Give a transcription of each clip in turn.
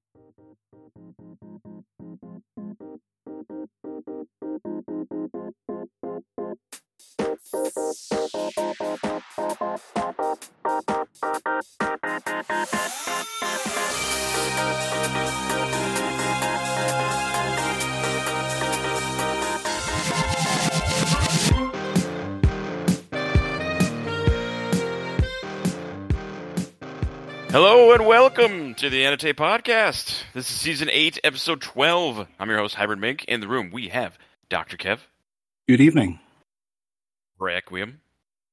Hello and welcome to the Annotate Podcast. This is Season 8, Episode 12. I'm your host, Hybrid Mink. In the room, we have Dr. Kev. Good evening. Requiem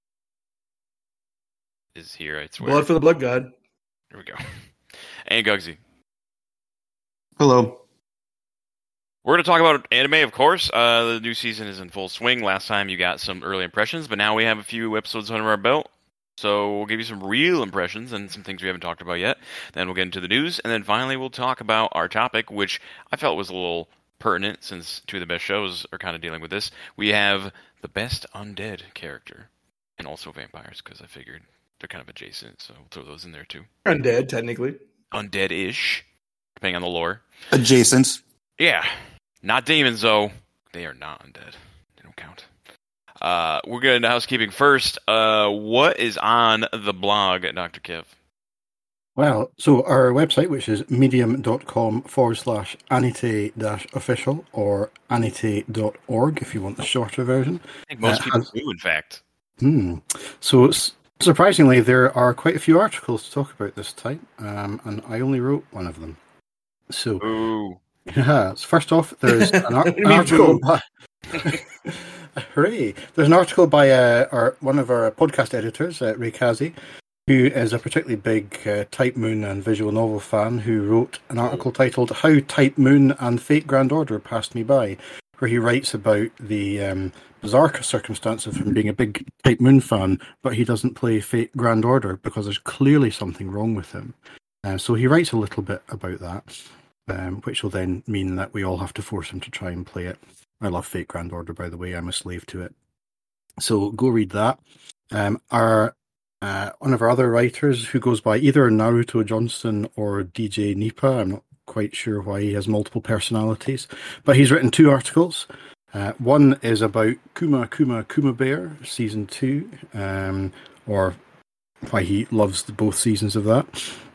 is here, I swear. Blood for the Blood God. Here we go. And Gugsy. Hello. We're going to talk about anime, of course. The new season is in full swing. Last time you got some early impressions, but now we have a few episodes under our belt. So we'll give you some real impressions and some things we haven't talked about yet. Then we'll get into the news, and then finally we'll talk about our topic, which I felt was a little pertinent since two of the best shows are kind of dealing with this. We have the best undead character, and also vampires, because I figured they're kind of adjacent, so we'll throw those in there too. Undead, technically. Undead-ish, depending on the lore. Adjacent. Yeah. Not demons, though. They are not undead. They don't count. We're going to housekeeping first. What is on the blog, Dr. Kev? Well, so our website, which is medium.com/anite-official or anite.org if you want the shorter version. I think most people do, in fact. So surprisingly, there are quite a few articles to talk about this time, and I only wrote one of them. So, Ooh. Yeah, so first off, there's an article by... Hooray! There's an article by one of our podcast editors, Ray Kazi, who is a particularly big Type Moon and visual novel fan, who wrote an article titled "How Type Moon and Fate Grand Order Passed Me By," where he writes about the bizarre circumstance of him being a big Type Moon fan, but he doesn't play Fate Grand Order because there's clearly something wrong with him. So he writes a little bit about that, which will then mean that we all have to force him to try and play it. I love Fate Grand Order, by the way. I'm a slave to it. So go read that. One of our other writers, who goes by either Naruto Johnson or DJ Nipa, I'm not quite sure why he has multiple personalities, but he's written two articles. One is about Kuma Bear, Season 2, or why he loves both seasons of that.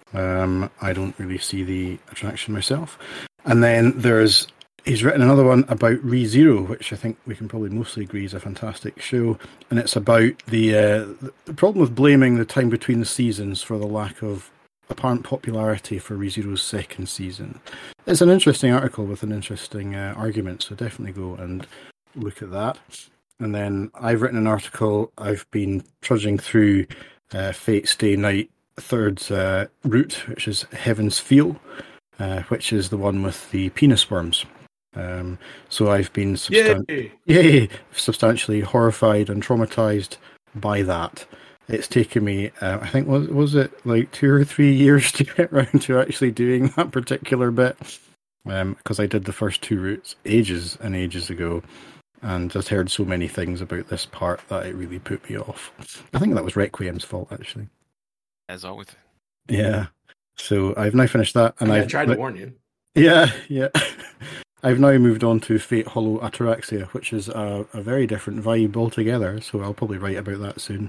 I don't really see the attraction myself. And then he's written another one about ReZero, which I think we can probably mostly agree is a fantastic show, and it's about the problem with blaming the time between the seasons for the lack of apparent popularity for ReZero's second season. It's an interesting article with an interesting argument, so definitely go and look at that. And then I've written an article. I've been trudging through Fate Stay Night Third's route, which is Heaven's Feel, which is the one with the penis worms. So I've been substantially horrified and traumatized by that. It's taken me, I think, was it like 2 or 3 years to get around to actually doing that particular bit, because I did the first two routes ages and ages ago, and just heard so many things about this part that it really put me off. I think that was Requiem's fault, actually. As always. Yeah. So I've now finished that, and I tried to warn you. Yeah. I've now moved on to Fate Hollow Ataraxia, which is a very different vibe altogether, so I'll probably write about that soon.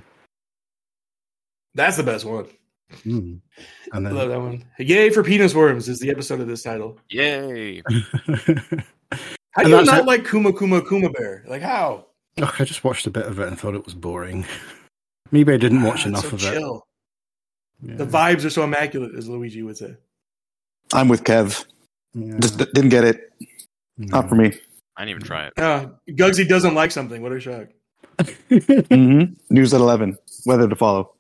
That's the best one. And then... I love that one. Yay for penis worms is the episode of this title. Yay! How do you not like Kuma Bear? Like, how? Oh, I just watched a bit of it and thought it was boring. Maybe I didn't watch enough of chill. it. Yeah. The vibes are so immaculate, as Luigi would say. I'm with Kev. Yeah. Just didn't get it. Not for me. I didn't even try it. Gugsy doesn't like something. What a shock. News at 11. Weather to follow.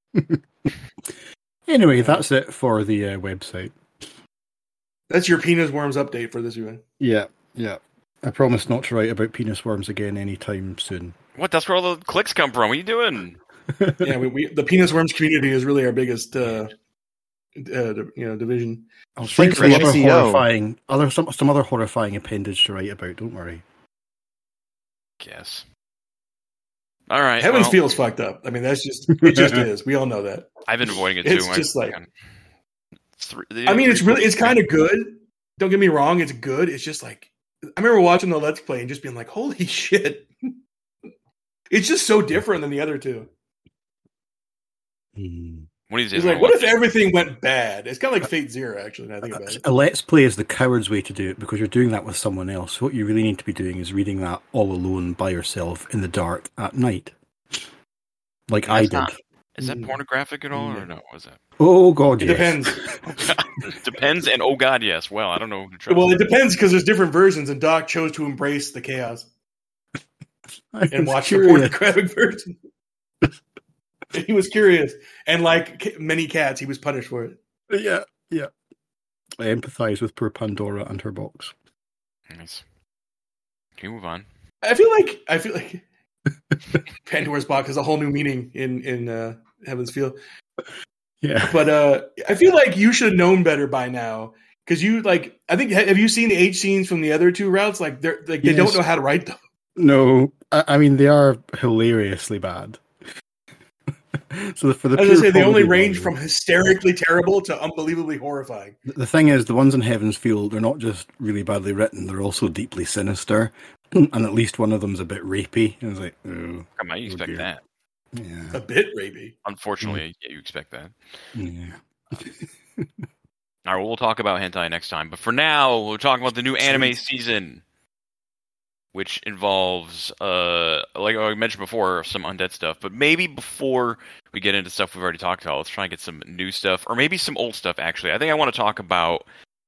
Anyway, that's it for the website. That's your penis worms update for this event. Yeah. I promise not to write about penis worms again anytime soon. What? That's where all the clicks come from. What are you doing? Yeah, the penis worms community is really our biggest division. I'll find some other horrifying appendage to write about. Don't worry. Guess. All right. Heaven's Feel's fucked up. I mean, it just is. We all know that. I've been avoiding it too. It's just like I mean, it's kind of good. Don't get me wrong, it's good. It's just like I remember watching the Let's Play and just being like, "Holy shit!" It's just so different than the other two. It's like, what if everything went bad? It's kind of like Fate Zero, actually. Now I think about it. A Let's Play is the coward's way to do it because you're doing that with someone else. What you really need to be doing is reading that all alone by yourself in the dark at night, like I did. Is that pornographic at all, or no? Was that? Oh God, it yes. depends. Depends, and oh God, yes. Well, I don't know. Well, it depends because there's different versions, and Doc chose to embrace the chaos and watch the pornographic version. He was curious, and like many cats, he was punished for it. Yeah. I empathise with poor Pandora and her box. Nice. Can you move on? I feel like Pandora's box has a whole new meaning in Heaven's Feel. Yeah, but I feel like you should have known better by now because you like. I think have you seen the H scenes from the other two routes? Like they don't know how to write them. No, I mean they are hilariously bad. So for the as I say, they only range from hysterically terrible to unbelievably horrifying. The thing is, the ones in Heaven's Field, they're not just really badly written; they're also deeply sinister, and at least one of them's a bit rapey. And it's like, oh, come on, you expect that? Yeah, a bit rapey. Unfortunately, you expect that. Yeah. All right, well, we'll talk about hentai next time, but for now, we're talking about the new anime season, which involves, like I mentioned before, some undead stuff. But maybe before we get into stuff we've already talked about, let's try and get some new stuff, or maybe some old stuff, actually. I think I want to talk about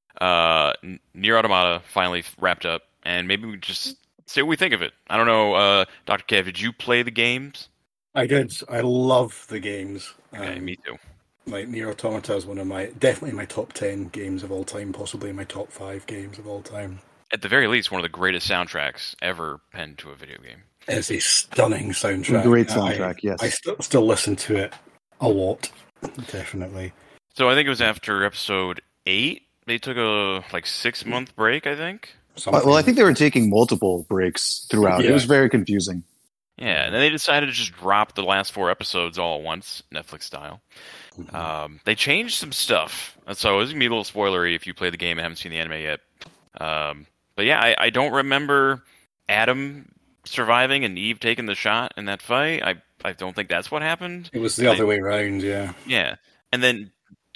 Nier Automata finally wrapped up, and maybe we just say what we think of it. I don't know, Dr. Kev, did you play the games? I did. I love the games. Okay, me too. Like Nier Automata is definitely my top 10 games of all time, possibly my top 5 games of all time. At the very least, one of the greatest soundtracks ever penned to a video game. It's a stunning soundtrack. Great soundtrack, yes. I still listen to it a lot, definitely. So I think it was after episode 8. They took a 6-month break, I think. Well, I think they were taking multiple breaks throughout. Yeah. It was very confusing. Yeah, and then they decided to just drop the last 4 episodes all at once, Netflix style. Mm-hmm. They changed some stuff, so it's going to be a little spoilery if you play the game and haven't seen the anime yet. But yeah, I don't remember Adam surviving and Eve taking the shot in that fight. I don't think that's what happened. It was the other way around, yeah. Yeah, and then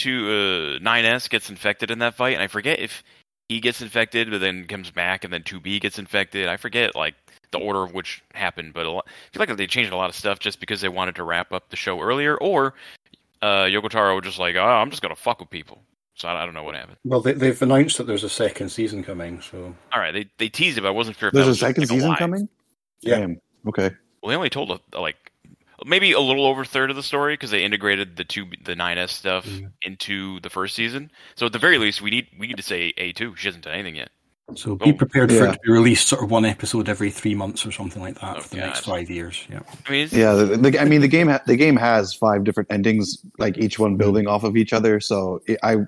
9S gets infected in that fight, and I forget if he gets infected, but then comes back, and then 2B gets infected. I forget the order of which happened, but I feel like they changed a lot of stuff just because they wanted to wrap up the show earlier, or Yoko Taro was just like, I'm just gonna fuck with people. So I don't know what happened. Well, they've announced that there's a second season coming. So all right, they teased it, but I wasn't sure if there's a second season coming. Yeah. Damn. Okay. Well, they only told maybe a little over a third of the story because they integrated the 9S stuff into the first season. So at the very least, we need to say A2. She hasn't done anything yet. So be prepared for it to be released sort of one episode every 3 months or something like that for the next 5 years. Yeah. I mean, the game has 5 different endings, like each one building off of each other. So I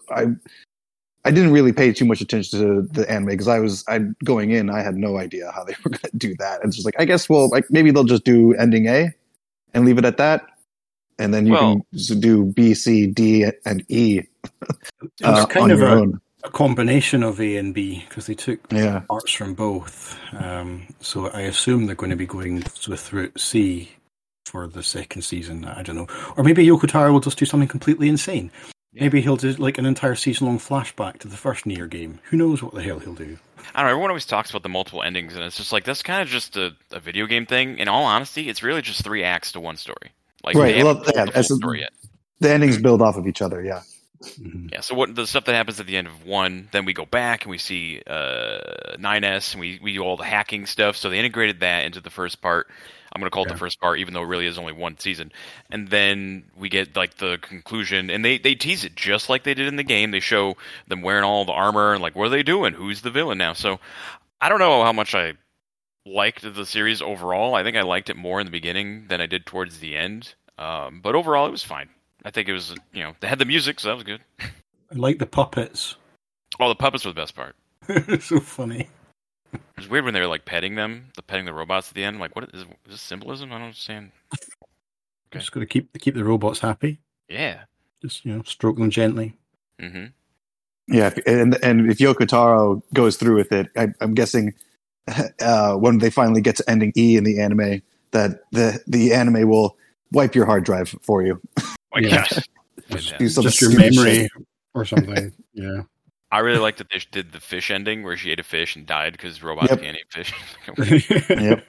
didn't really pay too much attention to the anime because I going in, I had no idea how they were going to do that. It's just like, I guess, maybe they'll just do ending A and leave it at that. And then you can do B, C, D, and E it's kind on of your own. A combination of A and B because they took parts from both. So I assume they're going to be going with route C for the second season. I don't know. Or maybe Yoko Taro will just do something completely insane. Yeah. Maybe he'll do an entire season-long flashback to the first Nier game. Who knows what the hell he'll do? I don't know. Everyone always talks about the multiple endings, and it's just like, that's kind of just a video game thing. In all honesty, it's really just 3 acts to one story. Right. The story yet. The endings build off of each other, yeah. Mm-hmm. Yeah, so what the stuff that happens at the end of 1, then we go back and we see 9S, and we do all the hacking stuff. So they integrated that into the first part. I'm going to call it the first part, even though it really is only 1 season. And then we get the conclusion, and they tease it just like they did in the game. They show them wearing all the armor, and what are they doing? Who's the villain now? So I don't know how much I liked the series overall. I think I liked it more in the beginning than I did towards the end. But overall, it was fine. I think it was, they had the music, so that was good. I like the puppets. Oh, the puppets were the best part. So funny. It was weird when they were petting the robots at the end. What is this symbolism? I don't understand. Okay. Just got to keep the robots happy. Yeah. Just stroke them gently. Mm-hmm. Yeah, and if Yoko Taro goes through with it, I'm guessing when they finally get to ending E in the anime, that the anime will wipe your hard drive for you. My Yeah. gosh. Do some Just your stupid memory shit. or something. Yeah. I really like that they did the fish ending where she ate a fish and died because robots Yep. can't eat fish. Yep.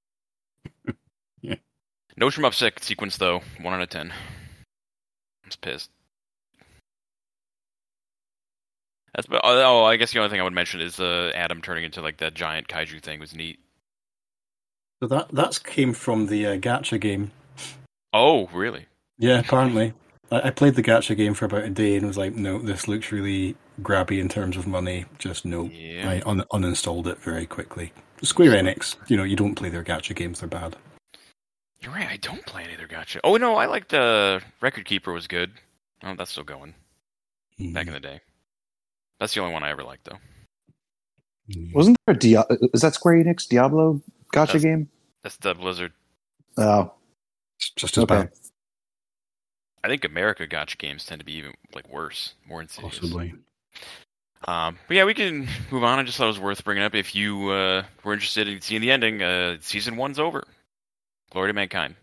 No Shmup Sick sequence, though. 1 out of 10. I'm just pissed. I guess the only thing I would mention is Adam turning into like that giant kaiju thing was neat. So that came from the gacha game. Oh, really? Yeah, apparently. I played the gacha game for about a day and was like, no, this looks really grabby in terms of money. Just no. Yeah. I uninstalled it very quickly. Square Enix, you don't play their gacha games, they're bad. You're right, I don't play any of their gacha. Oh, no, I liked Record Keeper was good. Oh, that's still going. Back in the day. That's the only one I ever liked, though. Wasn't there is that Square Enix Diablo gacha game? That's the Blizzard. Oh, It's just as bad. I think America gacha games tend to be even like worse, more insidious. Possibly. But yeah, we can move on. I just thought it was worth bringing up. If you were interested in seeing the ending, season 1's over. Glory to Mankind.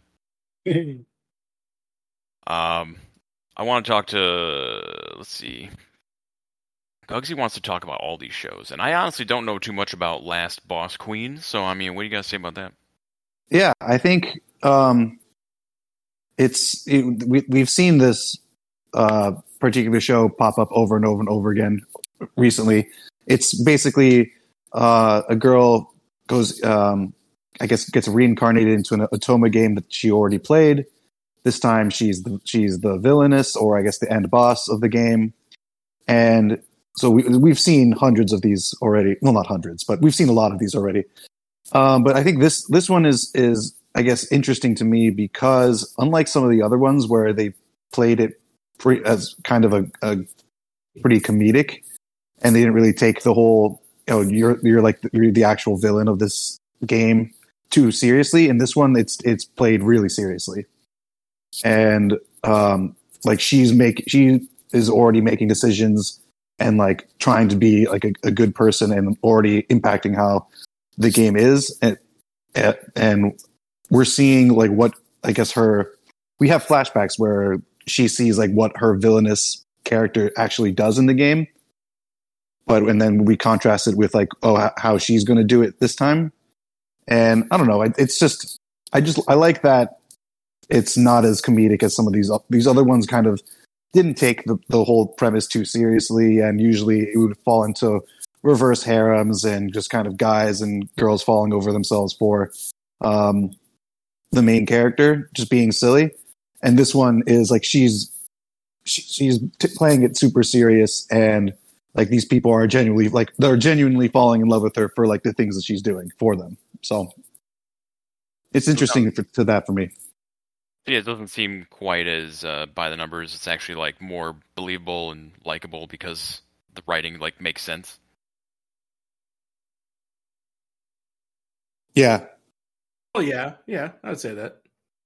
I want to talk to, let's see. Gugsy wants to talk about all these shows, and I honestly don't know too much about Last Boss Queen, so I mean, what do you guys say about that? yeah. I think we've seen this particular show pop up over and over and over again recently. It's basically a girl goes, I guess, gets reincarnated into an Otoma game that she already played. This time, she's the villainess, or I guess the end boss of the game, and so we've seen hundreds of these already. Well, not hundreds, but we've seen a lot of these already. But I think this one is I guess interesting to me because unlike some of the other ones where they played it as kind of a pretty comedic, and they didn't really take the whole you're the actual villain of this game too seriously. In this one, it's played really seriously, and like she is already making decisions and like trying to be like a good person and already impacting how the game is, and we're seeing like what I guess we have flashbacks where she sees like what her villainous character actually does in the game, and then we contrast it with like how she's going to do it this time, and I don't know, it's just I like that it's not as comedic as some of these other ones kind of didn't take the whole premise too seriously, and usually it would fall into reverse harems and just kind of guys and girls falling over themselves for the main character just being silly. And this one is like she's playing it super serious, and like these people are they're genuinely falling in love with her for like the things that she's doing for them. So it's interesting to that for me. Yeah, it doesn't seem quite as by the numbers. It's actually like more believable and likable because the writing like makes sense. Yeah. Oh yeah, I would say that.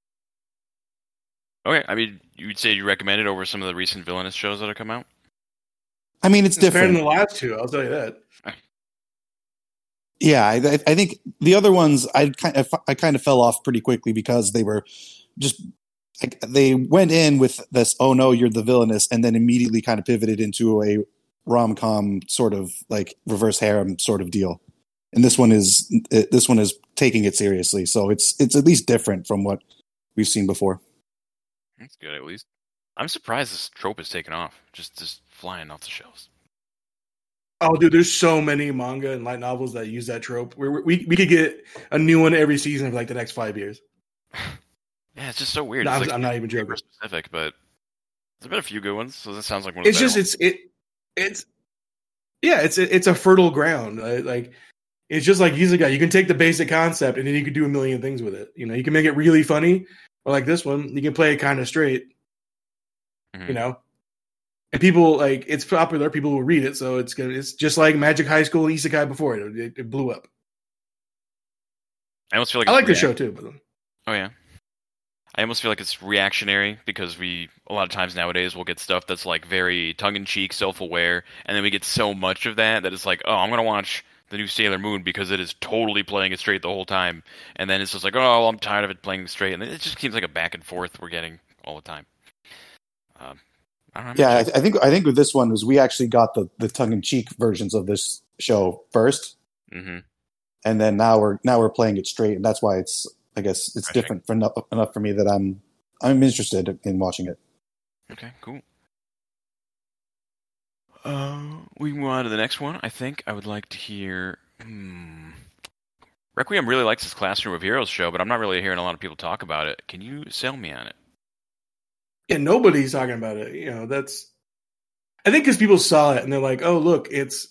Okay, I mean, you would say you recommend it over some of the recent villainous shows that have come out? I mean, it's Better different. than the last two, I'll tell you that. Yeah, I think the other ones I kind of fell off pretty quickly because they were just like they went in with this, oh no, you're the villainess, and then immediately kind of pivoted into a rom-com sort of like reverse harem sort of deal. And this one is taking it seriously, so it's at least different from what we've seen before. That's good, at least. I'm surprised this trope is taken off, just flying off the shelves. Oh, dude, there's so many manga and light novels that use that trope. We could get a new one every season for like the next 5 years. Yeah, it's just so weird. No, It's I'm not even joking. Specific, but there's been a few good ones, so this sounds like one of the it's a fertile ground. Like it's just like Isekai. You can take the basic concept and then you can do a million things with it. You can make it really funny, or like this one, you can play it kind of straight. Mm-hmm. And people like it's popular. People will read it, so it's good. It's just like Magic High School Isekai before it blew up. I almost feel like I like the show too. But oh yeah, I almost feel like it's reactionary because a lot of times nowadays we'll get stuff that's like very tongue-in-cheek, self-aware, and then we get so much of that it's like, oh, I'm gonna watch the new Sailor Moon because it is totally playing it straight the whole time, and then it's just like, oh, well, I'm tired of it playing straight, and it just seems like a back and forth we're getting all the time. I don't know. Yeah, I think with this one is we actually got the tongue-in-cheek versions of this show first, mm-hmm. and then now we're playing it straight, and that's why it's different for enough for me that I'm interested in watching it. Okay, cool. We can move on to the next one. I think I would like to hear. Requiem really likes this Classroom of Heroes show, but I'm not really hearing a lot of people talk about it. Can you sell me on it? Yeah, nobody's talking about it. You know, that's. I think because people saw it and they're like, "Oh, look, it's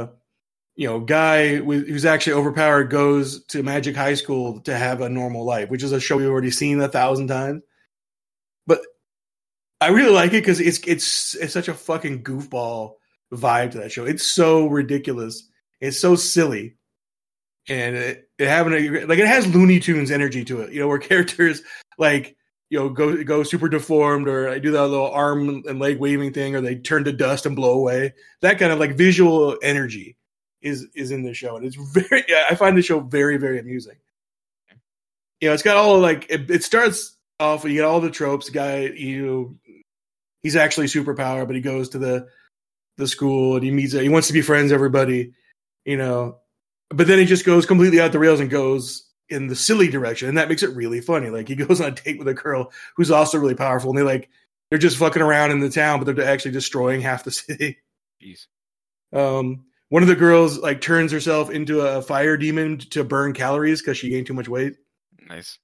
guy who's actually overpowered goes to Magic High School to have a normal life," which is a show we've already seen 1,000 times. But I really like it because it's such a fucking goofball vibe to that show. It's so ridiculous. It's so silly, and it has Looney Tunes energy to it. You know, where characters like go super deformed, or I do that little arm and leg waving thing, or they turn to dust and blow away. That kind of like visual energy is in the show, and it's I find the show very, very amusing. You know, it's got all like it starts off with you get all the tropes. The guy, he's actually superpowered, but he goes to the school and he wants to be friends with everybody, but then he just goes completely out the rails and goes in the silly direction, and that makes it really funny. Like he goes on a date with a girl who's also really powerful, and they're just fucking around in the town, but they're actually destroying half the city. Jeez. One of the girls like turns herself into a fire demon to burn calories because she gained too much weight. Nice.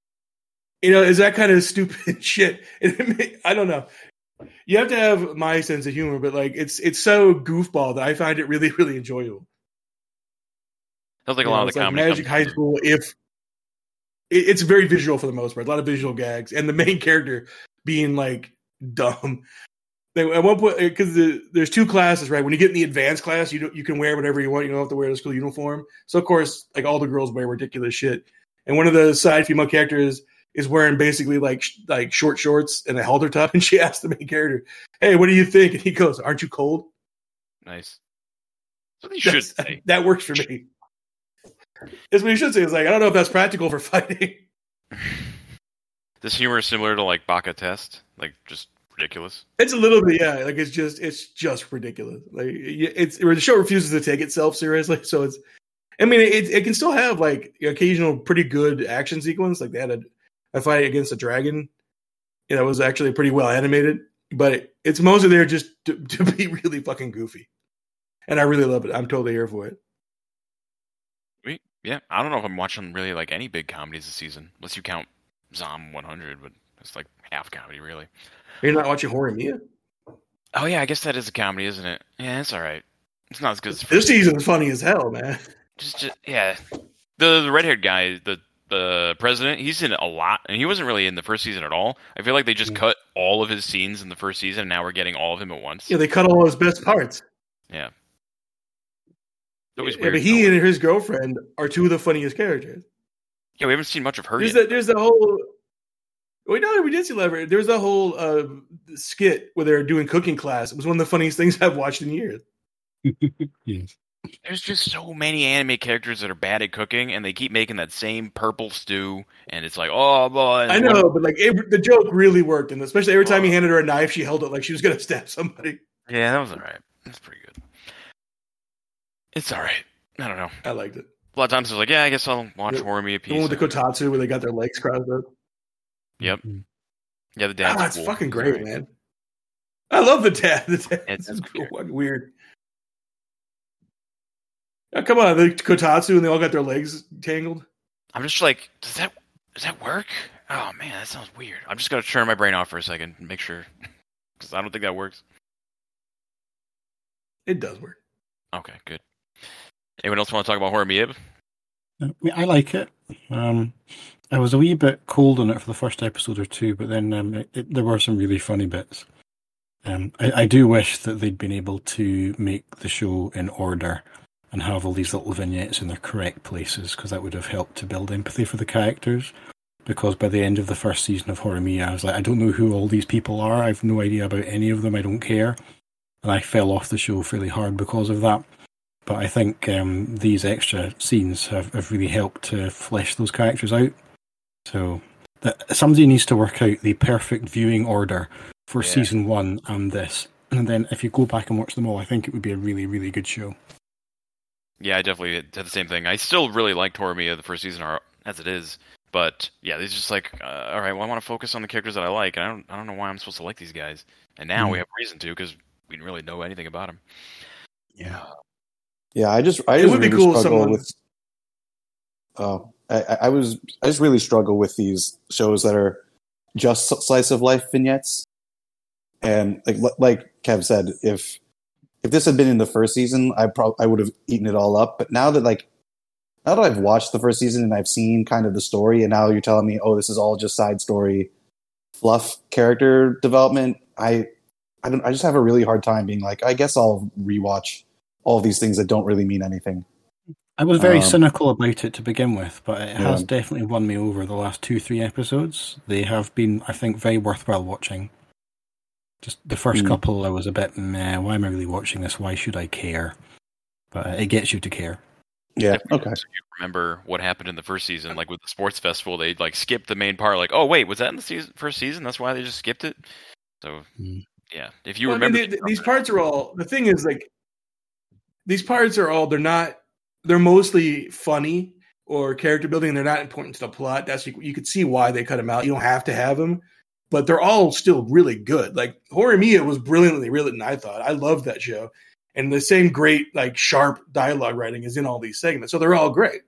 Is that kind of stupid shit? I don't know. You have to have my sense of humor, but like it's so goofball that I find it really, really enjoyable. Sounds like a lot of the comedy. Like Magic High School, if it's very visual for the most part, a lot of visual gags, and the main character being like dumb. At one point, because there's two classes, right? When you get in the advanced class, you can wear whatever you want. You don't have to wear the school uniform. So of course, like all the girls wear ridiculous shit, and one of the side female characters is wearing basically like short shorts and a halter top, and she asks the main character, "Hey, what do you think?" And he goes, "Aren't you cold?" Nice. That's what you should say. That works for me. That's what you should say. It's like, I don't know if that's practical for fighting. This humor is similar to like Baka Test, like just ridiculous. It's a little bit, yeah. Like it's just ridiculous. Like the show refuses to take itself seriously, so it's. I mean, it can still have like occasional pretty good action sequence. Like they had a fight against a dragon, that was actually pretty well animated. But it's mostly there just to be really fucking goofy, and I really love it. I'm totally here for it. Yeah, I don't know if I'm watching really like any big comedies this season, unless you count Zom 100, but it's like half comedy, really. You're not watching Horimiya? Oh yeah, I guess that is a comedy, isn't it? Yeah, it's all right. It's not as good as this season's funny as hell, man. Just yeah, the red-haired guy, the president, he's in it a lot, and he wasn't really in the first season at all. I feel like they just cut all of his scenes in the first season, and now we're getting all of him at once. Yeah, they cut all his best parts. Yeah. Yeah, but he and his girlfriend are two of the funniest characters. Yeah, we haven't seen much of her yet. There's the whole. Wait, no, we did see Lever. There's a whole skit where they're doing cooking class. It was one of the funniest things I've watched in years. Yes. There's just so many anime characters that are bad at cooking, and they keep making that same purple stew, and it's like, oh boy. I know, but like the joke really worked, and especially every time he handed her a knife, she held it like she was going to stab somebody. Yeah, that was all right. That's pretty good. It's all right. I don't know. I liked it. A lot of times I was like, yeah, I guess I'll watch Horimiya piece. The one with the kotatsu where they got their legs crossed up. Yep. Yeah, the dad's that's cool. fucking great, right, man. I love the dad. It's weird. Oh, come on, the kotatsu and they all got their legs tangled. I'm just like, does that work? Oh man, that sounds weird. I'm just gonna turn my brain off for a second and make sure, because I don't think that works. It does work. Okay, good. Anyone else want to talk about Horimiya? I like it. I was a wee bit cold on it for the first episode or two, but then there were some really funny bits. I do wish that they'd been able to make the show in order and have all these little vignettes in their correct places, because that would have helped to build empathy for the characters. because by the end of the first season of Horimiya, I was like, I don't know who all these people are. I have no idea about any of them. I don't care. And I fell off the show fairly hard because of that. But I think these extra scenes have really helped to flesh those characters out. So somebody needs to work out the perfect viewing order for season 1 and this. And then if you go back and watch them all, I think it would be a really, really good show. Yeah, I definitely did the same thing. I still really liked Horimiya the first season as it is. But yeah, it's just like, all right, well, I want to focus on the characters that I like. And I don't know why I'm supposed to like these guys. And now we have a reason to, because we didn't really know anything about them. Yeah. Yeah, I just It would be really cool if struggle someone- with. I just really struggle with these shows that are just slice of life vignettes, and like Kev said, if this had been in the first season, I would have eaten it all up. But now that I've watched the first season and I've seen kind of the story, and now you're telling me, oh, this is all just side story fluff character development, I just have a really hard time being like, I guess I'll rewatch all these things that don't really mean anything. I was very cynical about it to begin with, but it has definitely won me over the last 2-3 episodes. They have been, I think, very worthwhile watching. Just the first couple, I was a bit, meh, why am I really watching this? Why should I care? But it gets you to care. Yeah, okay. So you remember what happened in the first season, like with the sports festival, they skipped the main part, like, oh wait, was that in the first season? That's why they just skipped it? So, yeah. If you remember... I mean, these parts are all... The thing is, these parts are all... They're mostly funny or character building, and they're not important to the plot. You could see why they cut them out. You don't have to have them, but they're all still really good. Like, Horimiya was brilliantly written, I thought. I loved that show. And the same great, sharp dialogue writing is in all these segments. So they're all great.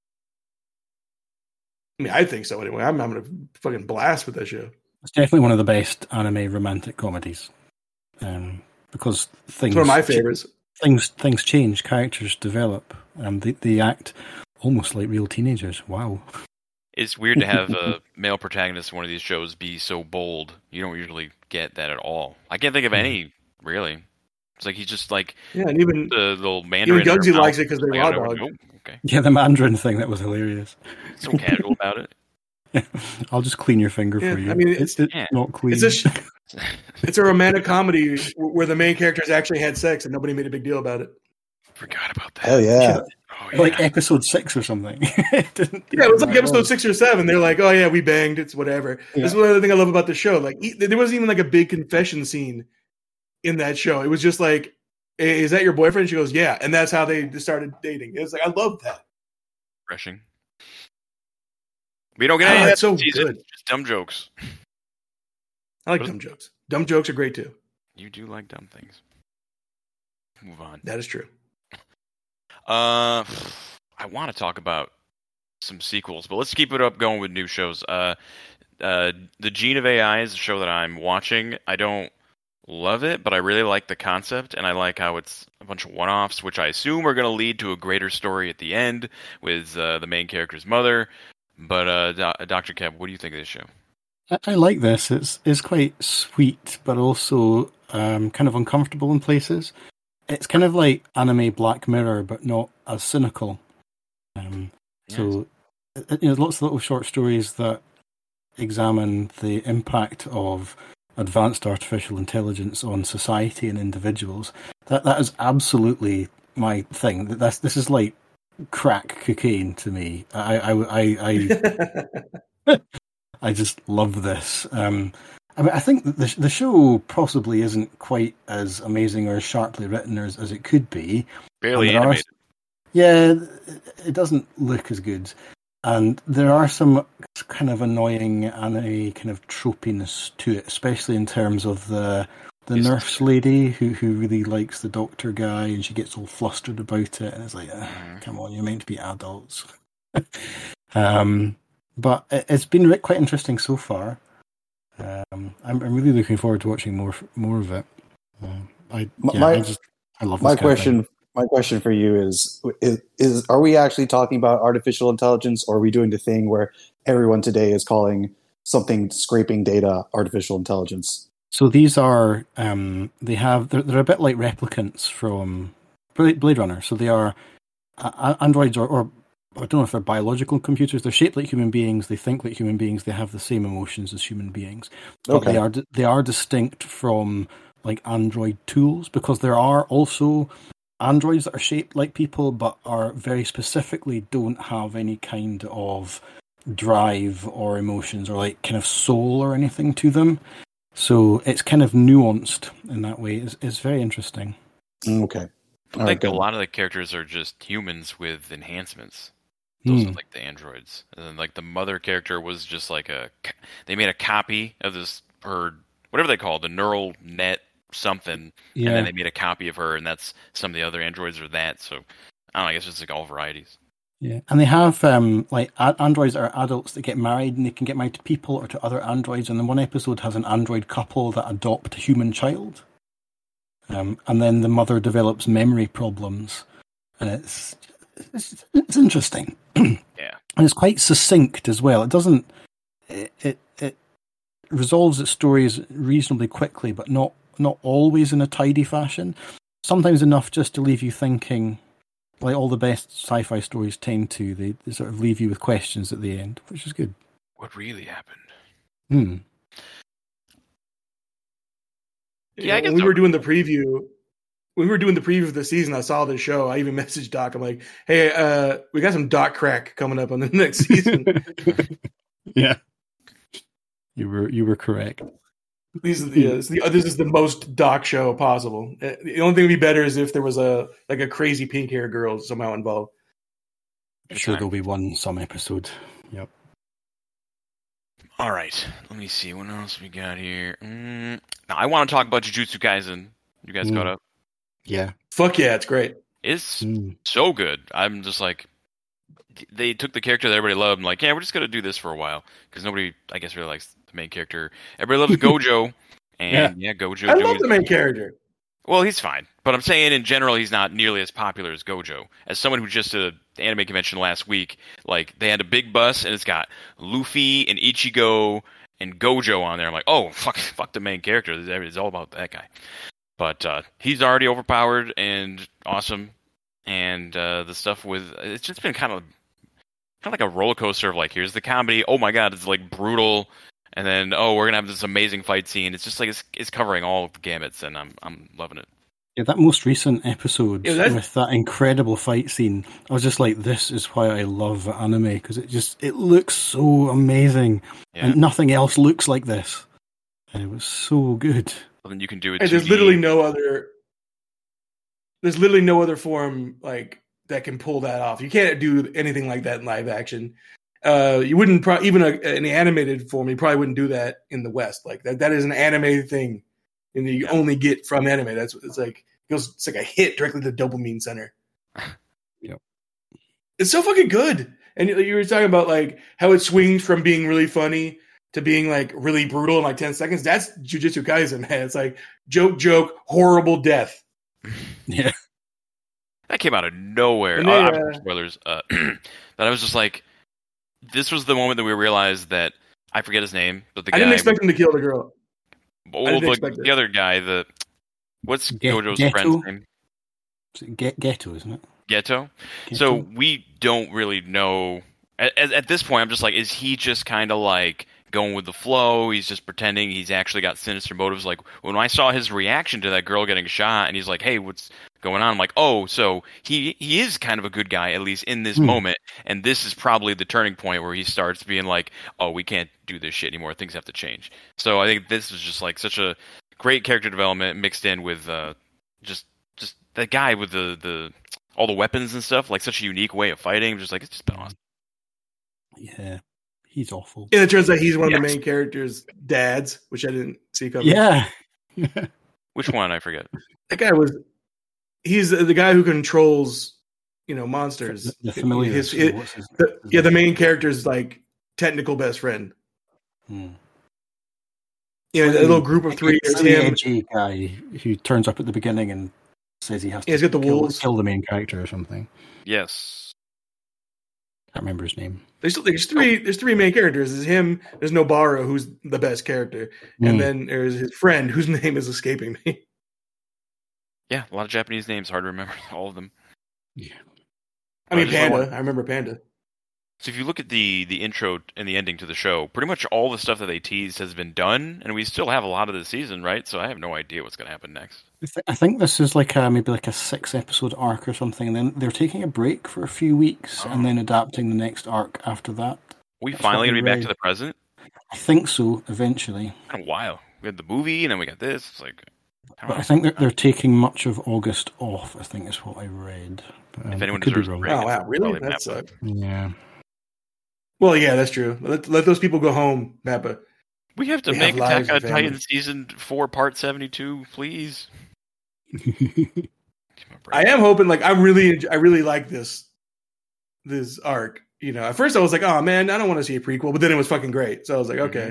I mean, I think so anyway. I'm having a fucking blast with that show. It's definitely one of the best anime romantic comedies. Because things... It's one of my favorites. Things change, characters develop, and they act almost like real teenagers. Wow. It's weird to have a male protagonist in one of these shows be so bold. You don't usually get that at all. I can't think of any, really. It's like he's just like... Yeah, and even the little Mandarin... Even Gugsy likes it because they're raw dog. Okay. Yeah, the Mandarin thing, that was hilarious. So casual about it. I'll just clean your finger for you. I mean, it's not clean. It's a romantic comedy where the main characters actually had sex and nobody made a big deal about it. Forgot about that. Hell yeah. Oh, yeah. Like episode 6 or something. It was like episode 6 or 7. They're like, oh yeah, we banged. It's whatever. Yeah. This is one other thing I love about the show. Like, there wasn't even a big confession scene in that show. It was just like, hey, is that your boyfriend? She goes, yeah. And that's how they started dating. It was like, I love that. Refreshing. We don't get any of that. So season. good. Just dumb jokes. I like dumb jokes. Dumb jokes are great too. You do like dumb things. Move on. That is true. I want to talk about some sequels, but let's keep it up going with new shows. The Gene of AI is a show that I'm watching. I don't love it, but I really like the concept, and I like how it's a bunch of one-offs, which I assume are going to lead to a greater story at the end with the main character's mother. But Dr. Kev, what do you think of this show? I like this. It's quite sweet, but also kind of uncomfortable in places. It's kind of like anime Black Mirror, but not as cynical. So, lots of little short stories that examine the impact of advanced artificial intelligence on society and individuals. That is absolutely my thing. This is like crack cocaine to me. I just love this. I mean, I think the show possibly isn't quite as amazing or as sharply written as it could be. Barely animated. It doesn't look as good. And there are some kind of annoying anime kind of tropiness to it, especially in terms of the nurse lady who really likes the doctor guy, and she gets all flustered about it, and it's like, come on, you're meant to be adults. But it's been quite interesting so far. I'm really looking forward to watching more of it. I love this My question for you is are we actually talking about artificial intelligence, or are we doing the thing where everyone today is calling something scraping data artificial intelligence? So these are they're a bit like replicants from Blade Runner. So they are androids or I don't know if they're biological computers. They're shaped like human beings. They think like human beings. They have the same emotions as human beings. But they are distinct from like android tools, because there are also androids that are shaped like people, but are very specifically don't have any kind of drive or emotions or like kind of soul or anything to them. So it's kind of nuanced in that way. It's very interesting. Okay. I think a lot of the characters are just humans with enhancements. Those are like the androids. And then like the mother character was just like they made a copy of this, or whatever they call it, the neural net something, and then they made a copy of her, and that's some of the other androids are that. So I don't know, I guess it's like all varieties. Yeah, and they have like androids that are adults that get married, and they can get married to people or to other androids. And then one episode has an android couple that adopt a human child, and then the mother develops memory problems, and it's interesting. Yeah, and it's quite succinct as well. It doesn't it resolves its stories reasonably quickly, but not always in a tidy fashion. Sometimes enough just to leave you thinking. Like all the best sci-fi stories tend to, they sort of leave you with questions at the end, which is good. What really happened? Yeah, I guess when we were doing the preview of the season, I saw this show. I even messaged Doc. I'm like, "Hey, we got some Doc crack coming up on the next season." Yeah, you were correct. This is the most Doc show possible. The only thing would be better is if there was a crazy pink hair girl somehow involved. I'm sure there'll be some episode. Yep. All right, let me see what else we got here. Now I want to talk about Jujutsu Kaisen. You guys caught up? Yeah. Fuck yeah, it's great. It's so good. I'm just like, they took the character that everybody loved and like, yeah, we're just gonna do this for a while because nobody, I guess, really likes the main character. Everybody loves Gojo, and Gojo. I love the main character. Well, he's fine, but I'm saying in general, he's not nearly as popular as Gojo. As someone who just did an anime convention last week, like they had a big bus and it's got Luffy and Ichigo and Gojo on there. I'm like, oh fuck the main character. It's all about that guy. But he's already overpowered and awesome, and the stuff with it's just been kind of like a roller coaster of like, here's the comedy, oh my god, it's like brutal, and then we're gonna have this amazing fight scene. It's just like it's covering all of the gamuts, and I'm loving it. Yeah, that most recent episode with that incredible fight scene, I was just like, this is why I love anime, because it looks so amazing, and nothing else looks like this, and it was so good. Well, then you can do it. And there's literally no other form like that can pull that off. You can't do anything like that in live action. You wouldn't even an animated form. You probably wouldn't do that in the West. Like that is an animated thing, and you only get from anime. It's like a hit directly to the dopamine center. Yep, it's so fucking good. And you were talking about like how it swings from being really funny to being like really brutal in like 10 seconds. That's Jujutsu Kaisen, man. It's like joke, horrible death. Yeah. That came out of nowhere. Spoilers. That I was just like, this was the moment that we realized that I forget his name, but the guy. I didn't expect him to kill the girl. The other guy, what's Gojo's friend's name? Geto, isn't it? Geto. So we don't really know. At this point, I'm just like, is he just kind of like going with the flow? He's just pretending he's actually got sinister motives. Like when I saw his reaction to that girl getting shot, and he's like, "Hey, what's going on?" I'm like, "Oh, so he is kind of a good guy, at least in this moment." And this is probably the turning point where he starts being like, "Oh, we can't do this shit anymore. Things have to change." So I think this is just like such a great character development mixed in with just that guy with the all the weapons and stuff. Like such a unique way of fighting. Just like it's just been awesome. Yeah. He's awful. And it turns out he's one of the main characters' dads, which I didn't see coming. Yeah. Which one? I forget. That guy he's the guy who controls, monsters. The familiar. The main character's like technical best friend. Hmm. A little group of three. There's him. Edgy guy who turns up at the beginning and says he has to got the wolves. Kill the main character or something. Yes. I can't remember his name. There's three main characters. There's him. There's Nobara, who's the best character, and then there's his friend, whose name is escaping me. Yeah, a lot of Japanese names, hard to remember all of them. Yeah. I mean, Panda. I remember Panda. So if you look at the intro and the ending to the show, pretty much all the stuff that they teased has been done, and we still have a lot of the season, right? So I have no idea what's going to happen next. I think this is like maybe like a 6-episode arc or something, and then they're taking a break for a few weeks and then adapting the next arc after that. We finally going to be back to the present? I think so, eventually. Kind of wild. We had the movie, and then we got this. It's like... I think they're taking much of August off, I think is what I read. If anyone deserves a break. Oh, wow, really? That sucks. Yeah. Well, yeah, that's true. Let those people go home, Mappa. We have to make Attack on Titan Season 4, Part 72, please. I am hoping, like, I really like this arc. You know, at first I was like, oh man, I don't want to see a prequel, but then it was fucking great. So I was like, okay.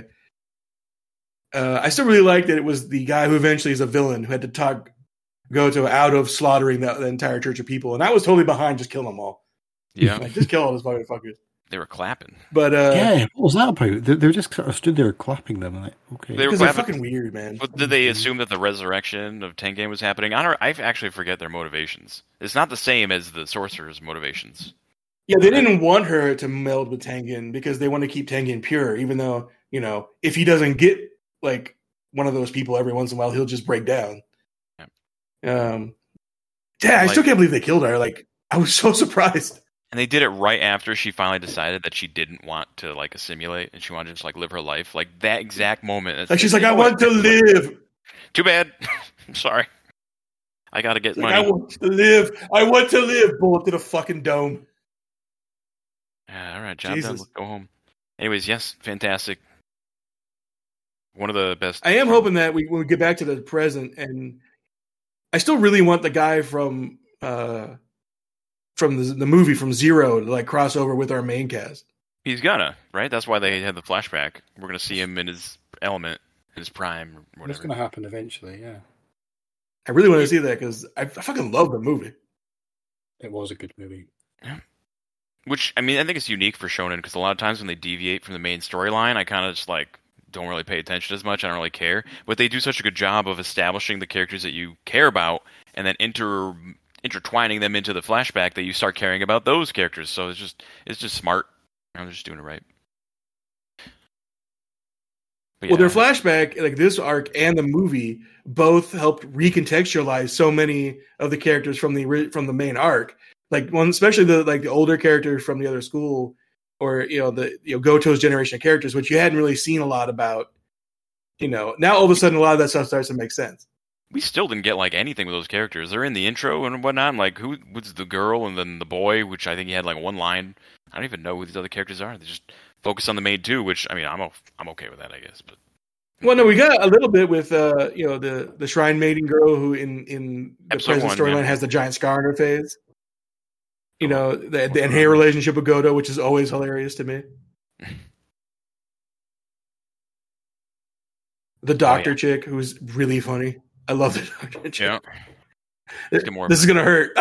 I still really like that it was the guy who eventually is a villain who had to talk Goto out of slaughtering the entire church of people, and I was totally behind just killing them all. Yeah, like, just kill all those motherfuckers. They were clapping. But yeah, what was that about? They just sort of stood there clapping them. Like, okay, because they're fucking weird, man. But did they assume that the resurrection of Tengen was happening? I actually forget their motivations. It's not the same as the sorcerer's motivations. Yeah, they didn't want her to meld with Tengen because they want to keep Tengen pure, even though, you know, if he doesn't get like one of those people every once in a while, he'll just break down. Yeah, I still can't believe they killed her. Like, I was so surprised. And they did it right after she finally decided that she didn't want to like assimilate and she wanted to just like live her life. Like that exact moment. Like she's like, I want to live. Too bad. I'm sorry. I gotta get money. I want to live. I want to live. Bullet to the fucking dome. Yeah, all right, job done. Let's go home. Anyways, yes, fantastic. One of the best. I am hoping that when we get back to the present, and I still really want the guy from the movie from Zero to like cross over with our main cast. He's gonna, right? That's why they had the flashback. We're gonna see him in his element, in his prime, or whatever. It's gonna happen eventually, yeah. I really want to see that because I fucking love the movie. It was a good movie. Yeah. Which, I mean, I think it's unique for Shonen because a lot of times when they deviate from the main storyline, I kind of just like don't really pay attention as much. I don't really care. But they do such a good job of establishing the characters that you care about and then intertwining them into the flashback that you start caring about those characters. So it's just smart. I'm just doing it right. But well, their flashback, like this arc and the movie, both helped recontextualize so many of the characters from the main arc. Like one, especially the older characters from the other school, or Goto's generation of characters, which you hadn't really seen a lot about. You know, now all of a sudden a lot of that stuff starts to make sense. We still didn't get like anything with those characters. They're in the intro and whatnot. I'm like, who was the girl and then the boy, which I think he had like one line. I don't even know who these other characters are. They just focus on the maid too, which I mean, I'm okay with that, I guess. But well, no, we got a little bit with the Shrine Maiden girl who in the present storyline has the giant scar on her face. You know, and her relationship with Goto, which is always hilarious to me. The doctor chick, who's really funny. I love the doctor chick. Yeah. This is going to hurt.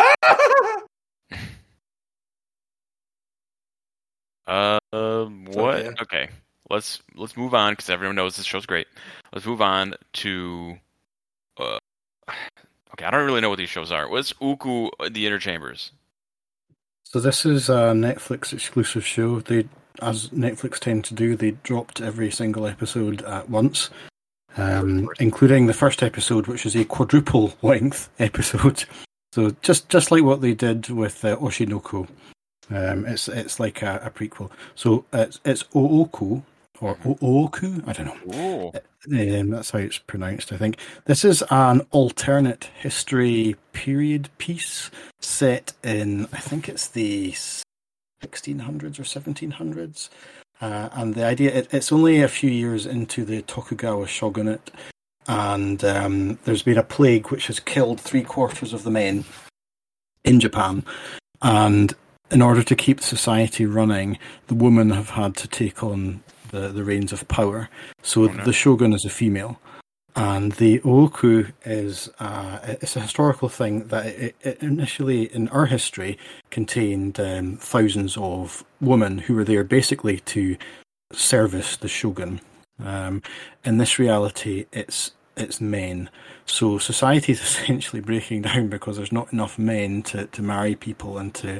What? Okay. Let's move on, because everyone knows this show's great. Let's move on to... okay, I don't really know what these shows are. What's Uku, The Inner Chambers? So this is a Netflix exclusive show. They, as Netflix tend to do, they dropped every single episode at once, including the first episode, which is a quadruple length episode. So just like what they did with Oshinoko, it's like a prequel. So it's Ooku or Ooku, I don't know. That's how it's pronounced, I think. This is an alternate history period piece set in, I think it's the 1600s or 1700s. And the idea, it's only a few years into the Tokugawa shogunate, and there's been a plague which has killed 3/4 of the men in Japan. And in order to keep society running, the women have had to take on the reins of power. So the shogun is a female, and the Ooku is it's a historical thing that it initially in our history contained thousands of women who were there basically to service the shogun. In this reality, it's men. So society is essentially breaking down because there's not enough men to marry people and to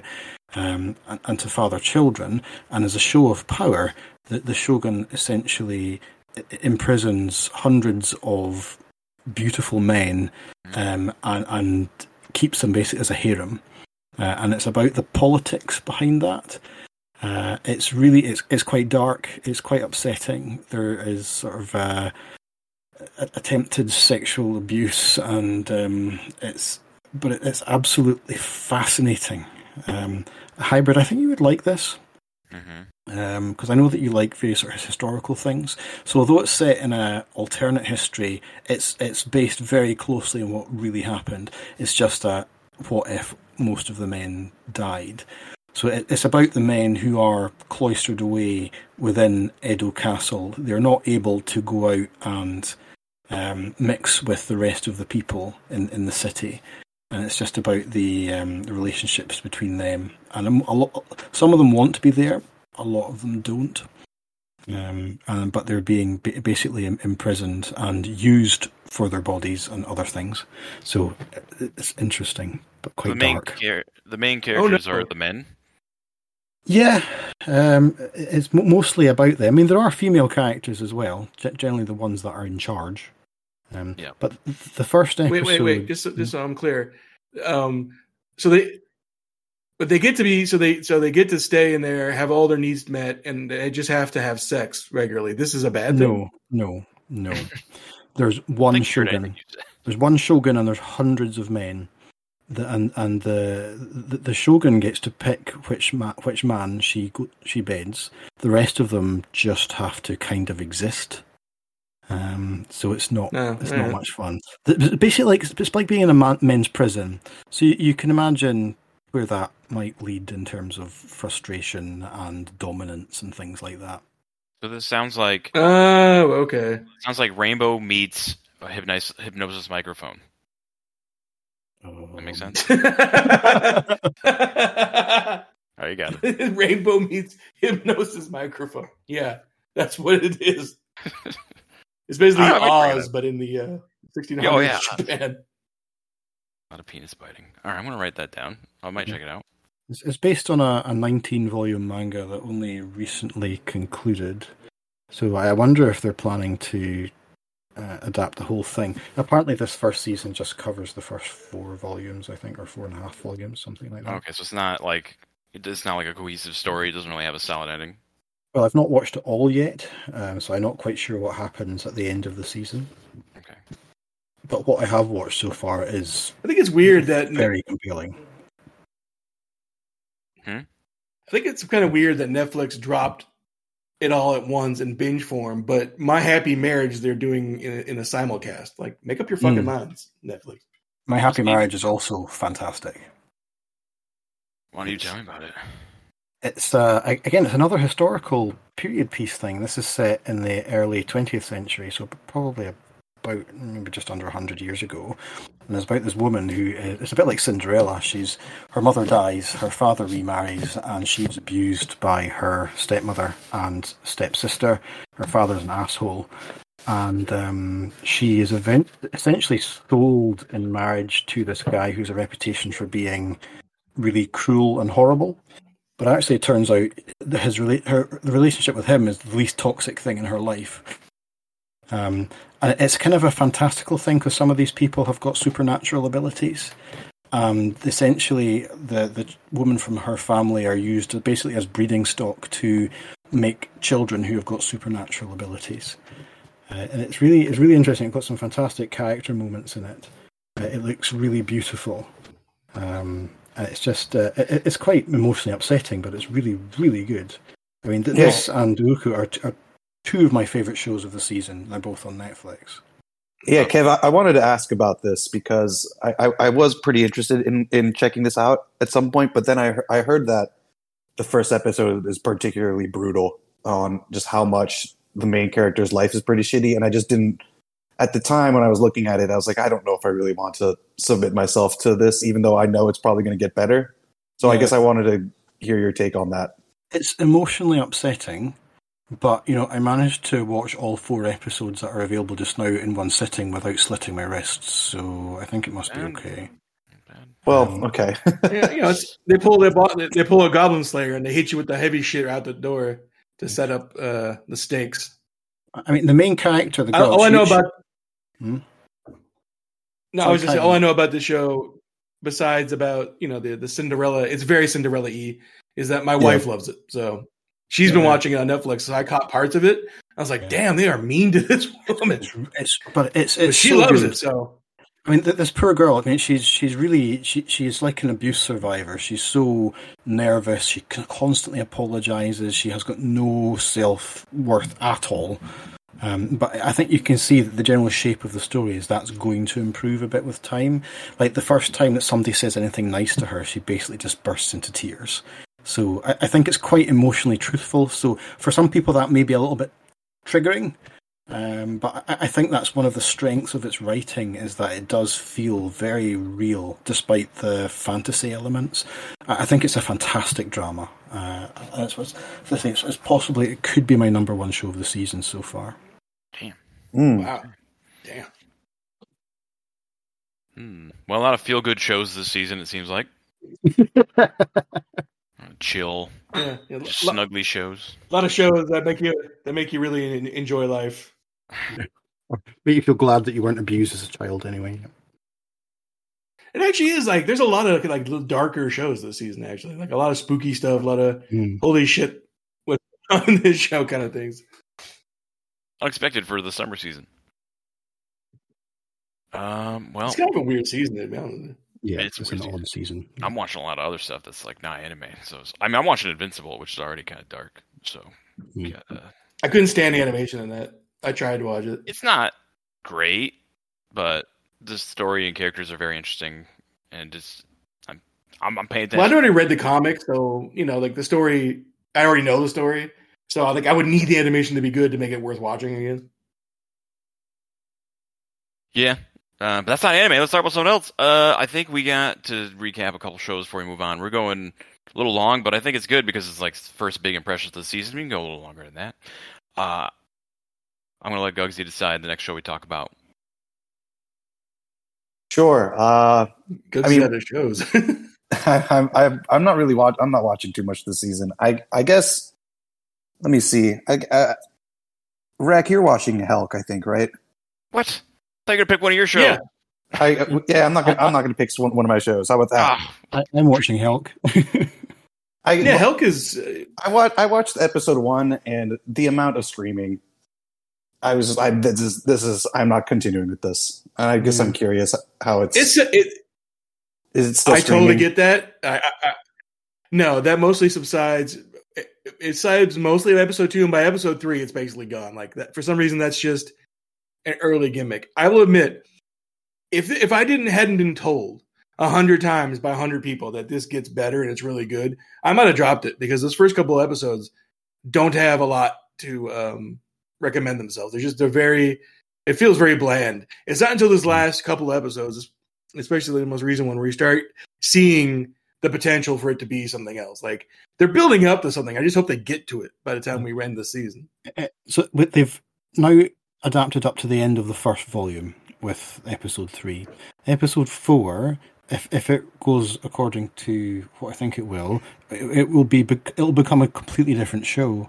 and to father children. And as a show of power, the shogun essentially imprisons hundreds of beautiful men and keeps them basically as a harem. And it's about the politics behind that. It's quite dark. It's quite upsetting. There is sort of attempted sexual abuse, and it's absolutely fascinating. Hybrid, I think you would like this. Because I know that you like various sort of historical things. So although it's set in an alternate history, it's based very closely on what really happened. It's just a what if most of the men died. So it's about the men who are cloistered away within Edo Castle. They're not able to go out and mix with the rest of the people in the city. And it's just about the relationships between them. And some of them want to be there, a lot of them don't. But they're being basically imprisoned and used for their bodies and other things. So it's interesting, but quite dark. The main characters are the men? Yeah, it's mostly about them. I mean, there are female characters as well, generally the ones that are in charge. But the first episode... Wait. Just so I'm clear. They get to stay in there, have all their needs met, and they just have to have sex regularly. This is a bad thing? No. There's one shogun. There's one shogun, and there's hundreds of men. The shogun gets to pick which man she beds. The rest of them just have to kind of exist. So it's not not much fun. Basically, it's like being in a men's prison. So you can imagine where that might lead in terms of frustration and dominance and things like that. So this sounds like okay. Sounds like Rainbow meets a hypnosis microphone. That makes sense. Oh, you got it. Rainbow meets hypnosis microphone. Yeah, that's what it is. It's basically Oz, but in the 1600s Japan. A lot of penis biting. All right, I'm going to write that down. I might check it out. It's based on a 19-volume manga that only recently concluded. So I wonder if they're planning to adapt the whole thing. Apparently this first season just covers the first 4 volumes, I think, or 4.5 volumes, something like that. Okay, so it's not like a cohesive story. It doesn't really have a solid ending. Well, I've not watched it all yet, so I'm not quite sure what happens at the end of the season. Okay. But what I have watched so far is... I think it's weird that... very compelling. I think it's kind of weird that Netflix dropped it all at once in binge form, but My Happy Marriage they're doing in a simulcast. Like, make up your fucking minds, Netflix. My Happy Marriage is also fantastic. Why don't you tell me about it? It's it's another historical period piece thing. This is set in the early 20th century, so probably about maybe just under 100 years ago. And it's about this woman who it's a bit like Cinderella. Her mother dies, her father remarries, and she's abused by her stepmother and stepsister. Her father's an asshole, and she is essentially sold in marriage to this guy who's a reputation for being really cruel and horrible. But actually, it turns out the relationship with him is the least toxic thing in her life. And it's kind of a fantastical thing because some of these people have got supernatural abilities. Essentially, the woman from her family are used basically as breeding stock to make children who have got supernatural abilities. And it's really interesting. It's got some fantastic character moments in it. It looks really beautiful. It's just it's quite emotionally upsetting, but it's really, really good. I mean, this and Uku are 2 of my favourite shows of the season. They're both on Netflix. Yeah, Kev, I wanted to ask about this because I was pretty interested in checking this out at some point, but then I heard that the first episode is particularly brutal on just how much the main character's life is pretty shitty, and I just didn't... At the time when I was looking at it, I was like, I don't know if I really want to submit myself to this, even though I know it's probably going to get better. So I guess I wanted to hear your take on that. It's emotionally upsetting, but I managed to watch all 4 episodes that are available just now in one sitting without slitting my wrists, so I think it must be okay. Well, okay. Yeah, they pull a Goblin Slayer and they hit you with the heavy shit out the door to set up the stakes. I mean, the main character, the girl. All I know about. Hmm? No, I was just saying, all I know about the show, besides about the Cinderella, it's very Cinderella-y, is that my wife loves it. So she's been watching it on Netflix. So I caught parts of it. I was like, damn, they are mean to this woman. But she so loves good. It. So I mean, this poor girl. I mean, she's like an abuse survivor. She's so nervous. She constantly apologizes. She has got no self-worth at all. But I think you can see that the general shape of the story is that's going to improve a bit with time. Like the first time that somebody says anything nice to her, she basically just bursts into tears. So I think it's quite emotionally truthful. So for some people that may be a little bit triggering. But I think that's one of the strengths of its writing, is that it does feel very real despite the fantasy elements. I think it's a fantastic drama. It's possibly, it could be my number one show of the season so far. Damn. Wow. Damn. Well, a lot of feel-good shows this season, it seems like. Chill, just snuggly shows. A lot of shows that make you really enjoy life. Make you feel glad that you weren't abused as a child, anyway. It actually is like there's a lot of like darker shows this season. Actually, like a lot of spooky stuff, a lot of holy shit what's on this show kind of things. Unexpected for the summer season. Well, it's kind of a weird season, to be honest. Yeah, it's an odd season. I'm watching a lot of other stuff that's like not anime. So I'm watching Invincible, which is already kind of dark. So I couldn't stand the animation in that. I tried to watch it. It's not great, but the story and characters are very interesting, and I'm paying attention. Well, I'd already read the comic, so like the story. I already know the story, so I would need the animation to be good to make it worth watching again. Yeah. But that's not anime. Let's talk about something else. I think we got to recap a couple shows before we move on. We're going a little long, but I think it's good because it's like first big impressions of the season. We can go a little longer than that. I'm going to let Gugsy decide the next show we talk about. Sure. Good set of shows. I'm not really I'm not watching too much this season. I guess. Let me see. Rack, you're watching Helk, I think, right? What? I thought you were gonna pick one of your shows. Yeah. I'm not gonna pick one of my shows. How about that? I'm watching Helk. Helk is. I watched episode 1, and the amount of screaming. I'm not continuing with this. And I guess I'm curious how it's. Is it still screaming? I totally get that. No, that mostly subsides. It subsides mostly in episode 2, and by episode 3, it's basically gone. Like that, for some reason, that's just an early gimmick. I will admit, if I hadn't been told 100 times by 100 people that this gets better and it's really good, I might have dropped it, because those first couple of episodes don't have a lot to recommend themselves. It feels very bland. It's not until this last couple of episodes, especially the most recent one, where you start seeing the potential for it to be something else. Like they're building up to something. I just hope they get to it by the time we end the season. So they've now adapted up to the end of the first volume with episode 3. Episode 4, if it goes according to what I think it will become a completely different show.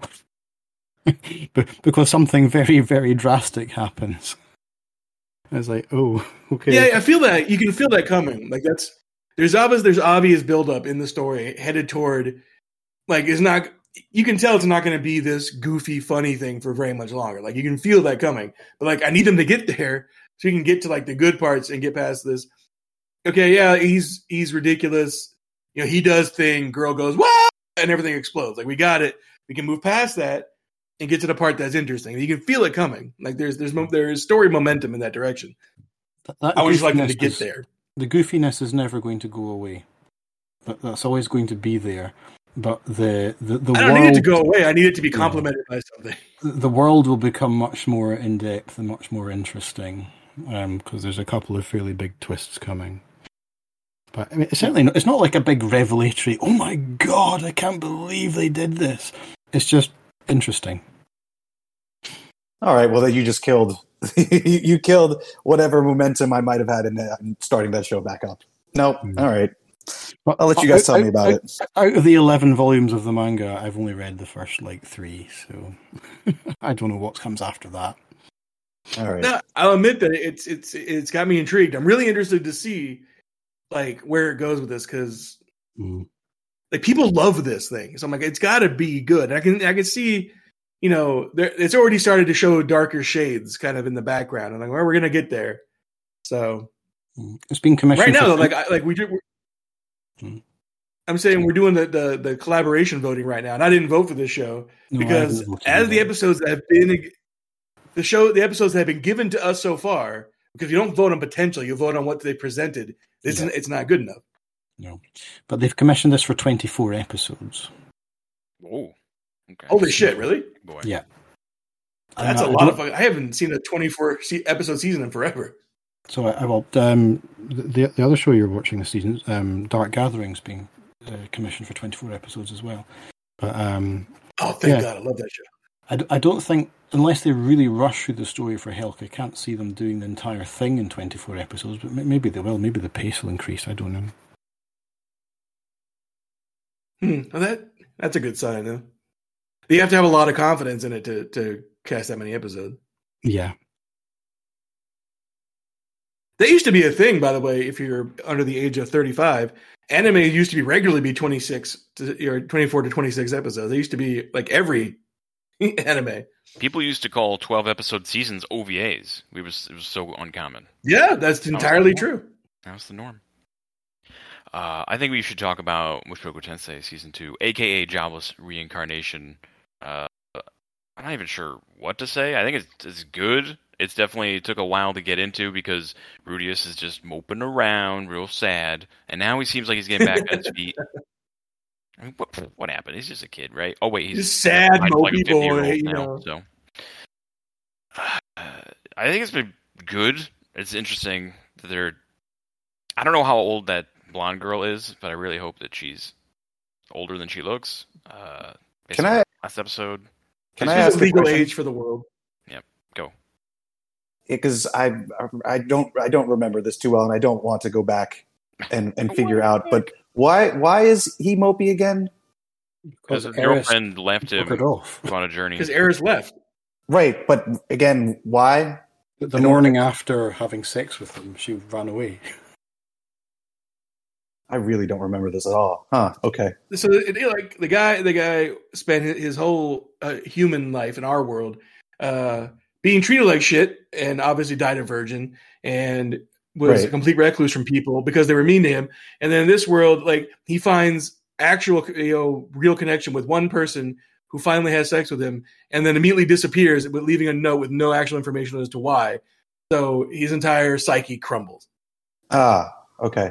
Because something very, very drastic happens. It's like, oh, okay. Yeah, I feel that. You can feel that coming. Like there's obvious buildup in the story headed toward, like, you can tell it's not going to be this goofy, funny thing for very much longer. Like, you can feel that coming. But, like, I need them to get there so you can get to, like, the good parts and get past this. Okay, yeah, he's ridiculous. He does thing. Girl goes, "Wow!" and everything explodes. Like, we got it. We can move past that and get to the part that's interesting. You can feel it coming. Like, there's story momentum in that direction. I would just like them to get there. The goofiness is never going to go away. That's always going to be there. But the I don't need it to go away. I need it to be complemented by something. The world will become much more in depth and much more interesting, because there's a couple of fairly big twists coming. But I mean, it's not like a big revelatory. Oh my god! I can't believe they did this. It's just interesting. All right. Well, then you just killed. You killed whatever momentum I might have had in starting that show back up. Nope. Hmm. All right. But I'll let you guys tell me about it. Out of the 11 volumes of the manga, I've only read the first 3, so I don't know what comes after that. All right. No, I'll admit that it's got me intrigued. I'm really interested to see where it goes with this because people love this thing. So I'm like, it's got to be good. I can see, it's already started to show darker shades kind of in the background. I'm like, well, we're gonna get there. So it's been commissioned right now. We do. I'm saying we're doing the collaboration voting right now, and I didn't vote for this show because as the episodes that have been the episodes that have been given to us so far, because you don't vote on potential, you vote on what they presented. It's not good enough. No, but they've commissioned this for 24 episodes. Oh, okay. Holy shit! Really? Boy. Yeah, that's a lot of. I haven't seen a 24 episode season in forever. So the other show you're watching this season, Dark Gathering's being commissioned for 24 episodes as well. But thank God, I love that show. I don't think, unless they really rush through the story for Helk, I can't see them doing the entire thing in 24 episodes, but maybe they will. Maybe the pace will increase. I don't know. Well, that's a good sign, though. You have to have a lot of confidence in it to cast that many episodes. Yeah. That used to be a thing, by the way, if you're under the age of 35. Anime used to be regularly be 24 to 26 episodes. They used to be every anime. People used to call 12-episode seasons OVAs. It was so uncommon. Yeah, that's entirely true. That was the norm. I think we should talk about Mushoku Tensei Season 2, a.k.a. Jobless Reincarnation. I'm not even sure what to say. I think it's good. It's definitely took a while to get into because Rudius is just moping around, real sad, and now he seems like he's getting back on his feet. I mean, what happened? He's just a kid, right? Oh wait, he's sad, mopey boy. Now, so I think it's been good. It's interesting that they're. I don't know how old that blonde girl is, but I really hope that she's older than she looks. Can I? Last episode. Can I ask legal age for the world? Yep. Go. Because I don't remember this too well, and I don't want to go back and figure out. But why is he mopey again? Because his girlfriend left him on a journey. Because Eris left. Right, but again, why? The morning after having sex with him, she ran away. I really don't remember this at all. Huh? Okay. So, the guy spent his whole human life in our world being treated like shit, and obviously died a virgin, and was a complete recluse from people because they were mean to him. And then in this world, he finds actual, real connection with one person who finally has sex with him, and then immediately disappears, with leaving a note with no actual information as to why. So his entire psyche crumbles. Ah, okay.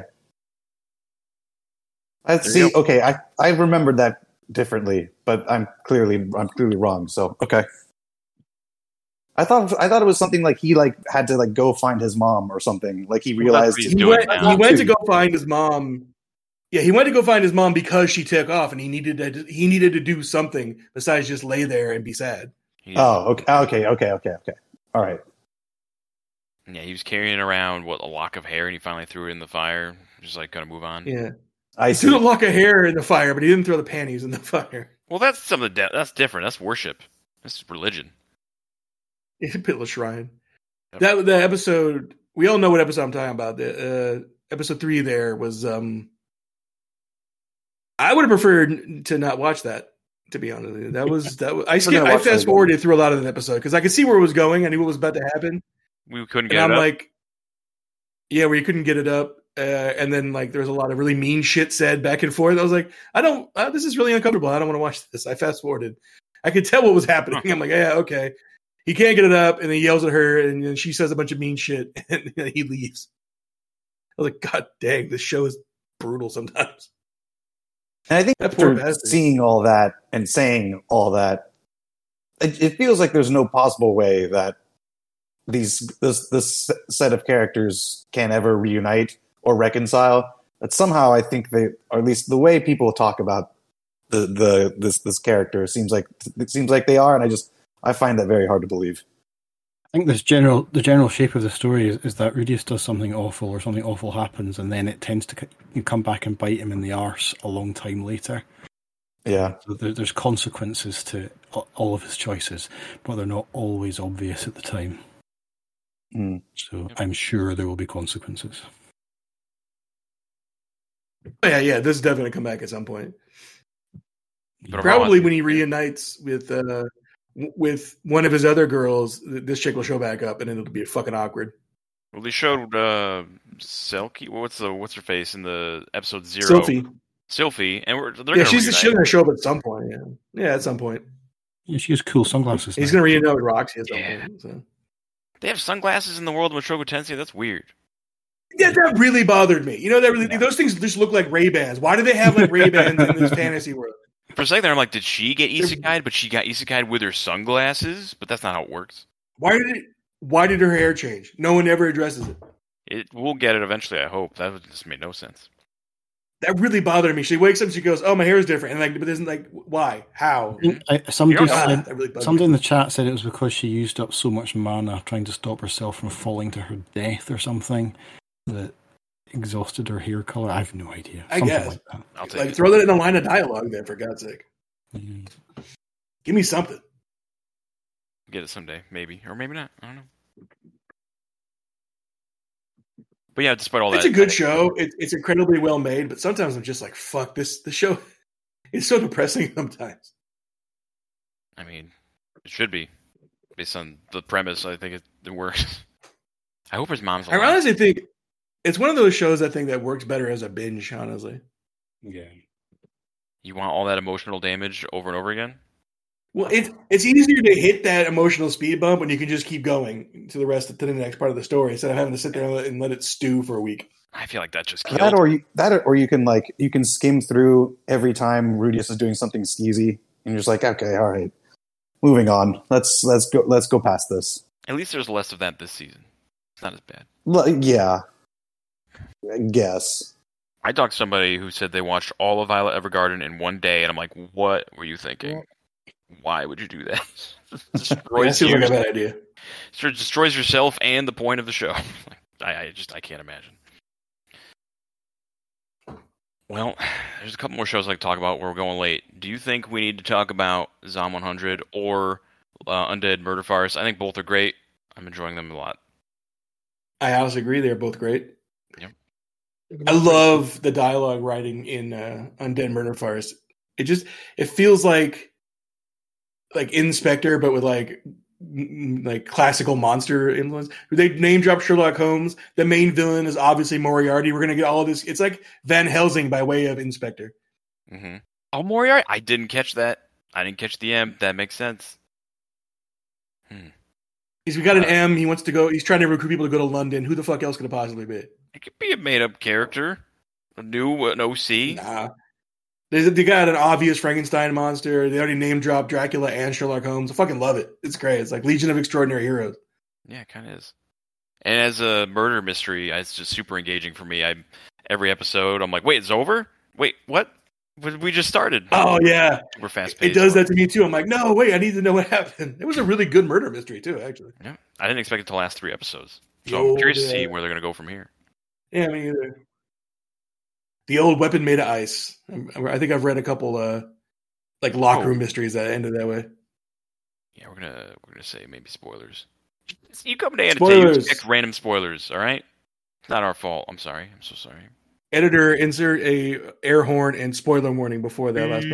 Okay, I remembered that differently, but I'm clearly wrong. So okay. I thought it was something he had to go find his mom or something. He realized he went to go find his mom. Yeah, he went to go find his mom because she took off, and he needed to do something besides just lay there and be sad. Oh, okay. All right. Yeah, he was carrying around a lock of hair, and he finally threw it in the fire, just gonna move on. Yeah, he threw the lock of hair in the fire, but he didn't throw the panties in the fire. Well, that's something that's different. That's worship. That's religion. It's a pitless shrine. Yep. The episode, we all know what episode I'm talking about. The episode 3 there was. I would have preferred to not watch that. To be honest with you, that was. I fast forwarded through a lot of that episode because I could see where it was going. I knew what was about to happen. We couldn't get it up. Where you couldn't get it up, and then there was a lot of really mean shit said back and forth. I was like, I don't. This is really uncomfortable. I don't want to watch this. I fast forwarded. I could tell what was happening. I'm like, yeah, okay. He can't get it up, and he yells at her, and then she says a bunch of mean shit, and he leaves. I was like, God dang, this show is brutal sometimes. And I think after seeing all that and saying all that, it feels like there's no possible way that this set of characters can ever reunite or reconcile. But somehow I think they, or at least the way people talk about this character seems like they are, and I find that very hard to believe. I think the general shape of the story is that Rudius does something awful or something awful happens, and then it tends to come back and bite him in the arse a long time later. Yeah. So there's consequences to all of his choices, but they're not always obvious at the time. Mm. So I'm sure there will be consequences. Yeah, this is definitely going to come back at some point. But Probably when he reunites with one of his other girls, this chick will show back up, and then it'll be fucking awkward. Well, they showed Selkie. What's her face in the episode 0? Sylphie, and they're she's going to show up at some point. Yeah, at some point. Yeah, she has cool sunglasses. He's going to reunite with Roxy at some point. So. They have sunglasses in the world of Mushoku Tensei. That's weird. Yeah, that really bothered me. Those things just look like Ray-Bans. Why do they have like Ray-Bans in this fantasy world? For a second there, I'm like, did she get isekai'd? But she got isekai'd with her sunglasses? But that's not how it works. Why did her hair change? No one ever addresses it. We'll get it eventually, I hope. That just made no sense. That really bothered me. She wakes up and she goes, "Oh, my hair is different." And but isn't why? How? Somebody in the chat said it was because she used up so much mana trying to stop herself from falling to her death or something that exhausted her hair color. I have no idea. I guess. Like that. Throw that in a line of dialogue there, for God's sake. Mm. Give me something. Get it someday, maybe. Or maybe not. I don't know. But yeah, despite all that. It's a good show. It's incredibly well made, but sometimes I'm just like, fuck, the show is so depressing sometimes. I mean, it should be. Based on the premise, I think it works. I hope his mom's alive. I honestly think it's one of those shows I think that works better as a binge, honestly. Yeah. You want all that emotional damage over and over again? Well, it's easier to hit that emotional speed bump when you can just keep going to the next part of the story instead of having to sit there and let it stew for a week. I feel like that just killed. Or you can skim through every time Rudius is doing something skeezy, and you're just like, okay, all right, moving on. Let's go past this. At least there's less of that this season. It's not as bad. Yeah, I guess. I talked to somebody who said they watched all of Violet Evergarden in one day, and I'm like, what were you thinking? Why would you do that? That seems like a bad idea. Sure, destroys yourself and the point of the show. I can't imagine. Well, there's a couple more shows I like to talk about where we're going late. Do you think we need to talk about Zom 100 or Undead Murder Farce? I think both are great. I'm enjoying them a lot. I honestly agree. They're both great. Yep. I love the dialogue writing in Undead Murder Farce. It feels like Inspector, but with like classical monster influence. They name drop Sherlock Holmes. The main villain is obviously Moriarty. We're gonna get all of this. It's like Van Helsing by way of Inspector. Mm-hmm. Oh, Moriarty! I didn't catch that. I didn't catch the M. That makes sense. He's got an M. He wants to go. He's trying to recruit people to go to London. Who the fuck else could it possibly be? It could be a made-up character. An OC. Nah. They got an obvious Frankenstein monster. They already name dropped Dracula and Sherlock Holmes. I fucking love it. It's great. It's like Legion of Extraordinary Heroes. Yeah, it kind of is. And as a murder mystery, it's just super engaging for me. Every episode, I'm like, wait, it's over? Wait, what? We just started. Oh, yeah. We're fast-paced. It does that to me, too. I'm like, no, wait, I need to know what happened. It was a really good murder mystery, too, actually. Yeah, I didn't expect it to last 3 episodes. So I'm curious to see where they're going to go from here. Yeah, me either. The old weapon made of ice. I think I've read a couple locker room mysteries that ended that way. Yeah, we're gonna say maybe spoilers. You come to Annotate, you pick random spoilers, all right? It's not our fault. I'm sorry. I'm so sorry. Editor, insert a air horn and spoiler warning before that last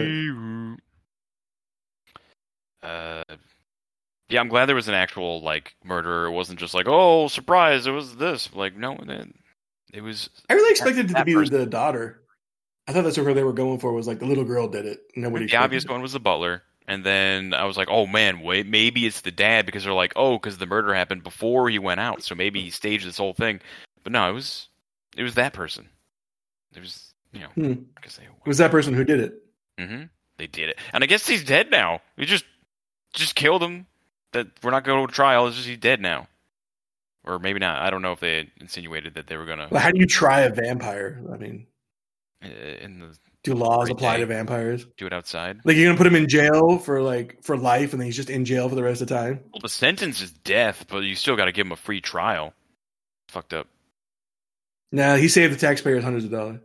part. Yeah, I'm glad there was an actual murderer. It wasn't just like, oh, surprise, it was this. Like, no, it was. I really expected it to be the daughter. I thought that's what they were going for. Was like the little girl did it. The obvious one was the butler, and then I was like, oh man, wait, maybe it's the dad because they're like, oh, because the murder happened before he went out, so maybe he staged this whole thing. But no, it was that person. It was it was that person who did it. Mm-hmm. They did it, and I guess he's dead now. We just killed him. That we're not going to trial. It's just he's dead now. Or maybe not. I don't know if they insinuated that they were going to... Well, how do you try a vampire? I mean... in the Do laws every apply day. to vampires? Do it outside. Like you're gonna put him in jail for life, and then he's just in jail for the rest of the time. Well, the sentence is death, but you still got to give him a free trial. Fucked up. Nah, he saved the taxpayers hundreds of dollars.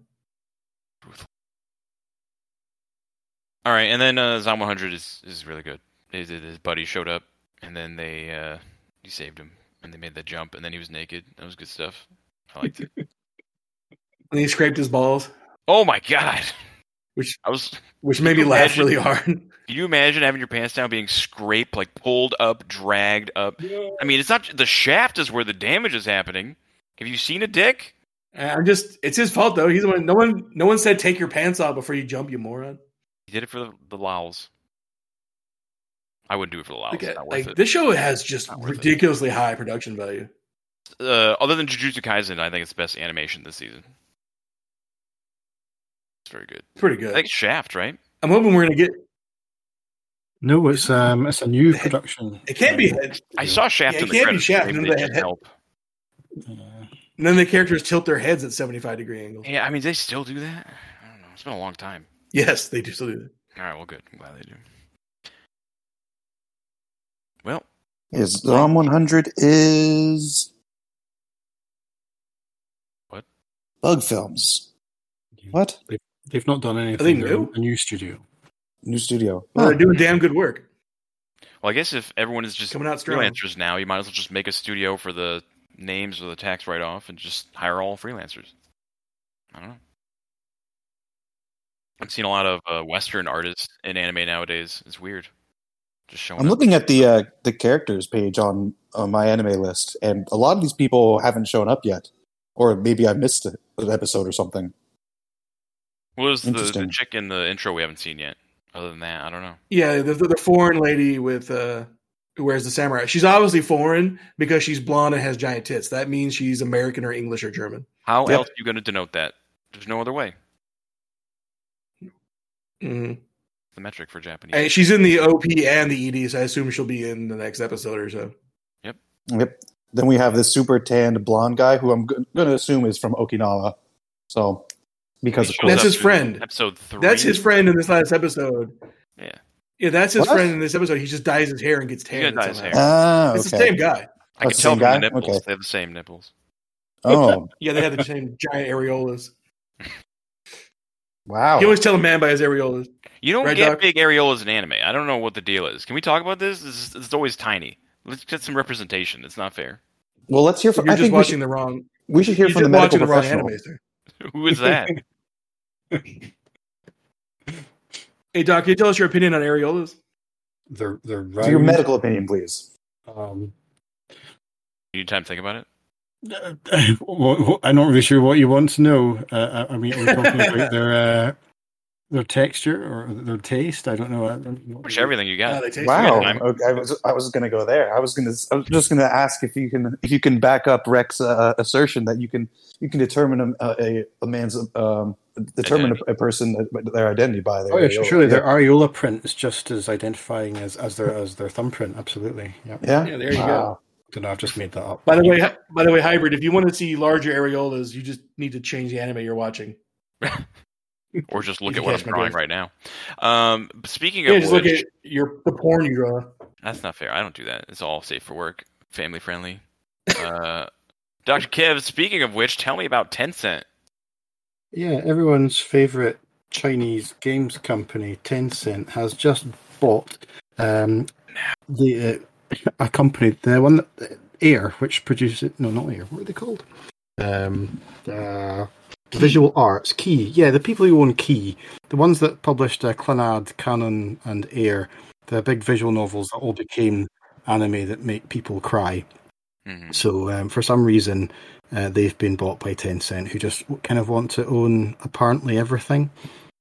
All right, and then Zom 100 is really good. His buddy showed up, and then he saved him, and they made the jump, and then he was naked. That was good stuff. I liked it. And he scraped his balls, Oh my god! which I was. made me laugh imagine- really hard. Can you imagine having your pants down, being scraped, like pulled up, dragged up? I mean, it's not the shaft is where the damage is happening. Have you seen a dick? It's his fault though. He's the one. No one said take your pants off before you jump, you moron. He did it for the lols. I wouldn't do it for the lols. It's not worth it. This show has just Not worth it. ridiculously high production value. Other than Jujutsu Kaisen, I think it's the best animation this season. It's very good. It's pretty I good. think it's Shaft, right? I'm hoping we're gonna get. No, it's a new production. It can't be. I saw Shaft Yeah, in it the can't be credits. Shaft, Maybe and they then they just had- help. And then the characters tilt their heads at 75-degree angles. Yeah, I mean, they still do that? I don't know. It's been a long time. Yes, they do still do that. All right, well, good. I'm glad they do. Well, Is the ROM 100 is What? Bug Films. What? They've not done anything. They're new? a new studio. New studio. Well, they're doing damn good work. I guess if everyone is just Coming out strong. freelancers now, you might as well just make a studio for the names or the tax write-off and just hire all freelancers. I don't know. I've seen a lot of Western artists in anime nowadays. It's weird. Just showing I'm up. looking at the characters page on my anime list, and a lot of these people haven't shown up yet, or maybe I missed an episode or something. What was the Interesting. chick in the intro we haven't seen yet? Other than that, I don't know. Yeah, the foreign lady with who wears the samurai. She's obviously foreign because she's blonde and has giant tits. That means she's American or English or German. How Yep. else are you going to denote that? There's no other way. Mm-hmm. The metric for Japanese. And she's in the OP and the ED, so I assume she'll be in the next episode or so. Yep. Then we have this super tanned blonde guy who I'm going to assume is from Okinawa. So, because of Shows course. That's up his in friend. Episode 3. That's his friend in this last episode. Yeah. Yeah, that's his What? friend in this episode. He just dyes his hair and gets He's tan. gonna dye his hair. Ah, It's okay. the same guy. I Oh, can it's the tell same from the guy? nipples. Okay. They have the same nipples. Oh, Yeah, they have the same giant areolas. wow. You always tell a man by his areolas. You don't Right, get Doc? big areolas in anime. I don't know what the deal is. Can we talk about this? It's always tiny. Let's get some representation. It's not fair. Well, let's hear from. You're I just think watching the wrong. we should hear You're from the just medical watching the wrong professional. anime, sir. Who is that? Hey, Doc, can you tell us your opinion on areolas? They're Your round. medical opinion, please. Um, You need time to think about it? I'm not really sure what you want to know. I mean, are we talking about their texture or their taste? I don't know. Push everything you got. They taste Wow. I'm- Okay, I was going to go there. I was just going to ask if you can back up Rex's assertion that you can determine a man's determine a person their identity by their Oh yeah, areola. surely their areola print is just as identifying as their thumbprint. Absolutely. Yeah. Yeah. Yeah, there you go. Wow. Don't know. I've just made that up. By the way, Hybrid, if you want to see larger areolas, you just need to change the anime you're watching. Or just look You at what I'm catch my drawing drift. right now. Speaking Yeah, of just which, look at the porn you draw. that's not fair. I don't do that. It's all safe for work, family friendly. Dr. Kev, speaking of which, tell me about Tencent. Yeah, everyone's favorite Chinese games company, Tencent, has just bought the a company, the one that, Air, which produces not Air. What are they called? Visual Arts, Key. Yeah, the people who own Key, the ones that published Clannad, Canon, and Air, the big visual novels that all became anime that make people cry. Mhm. So for some reason, they've been bought by Tencent, who just kind of want to own apparently everything.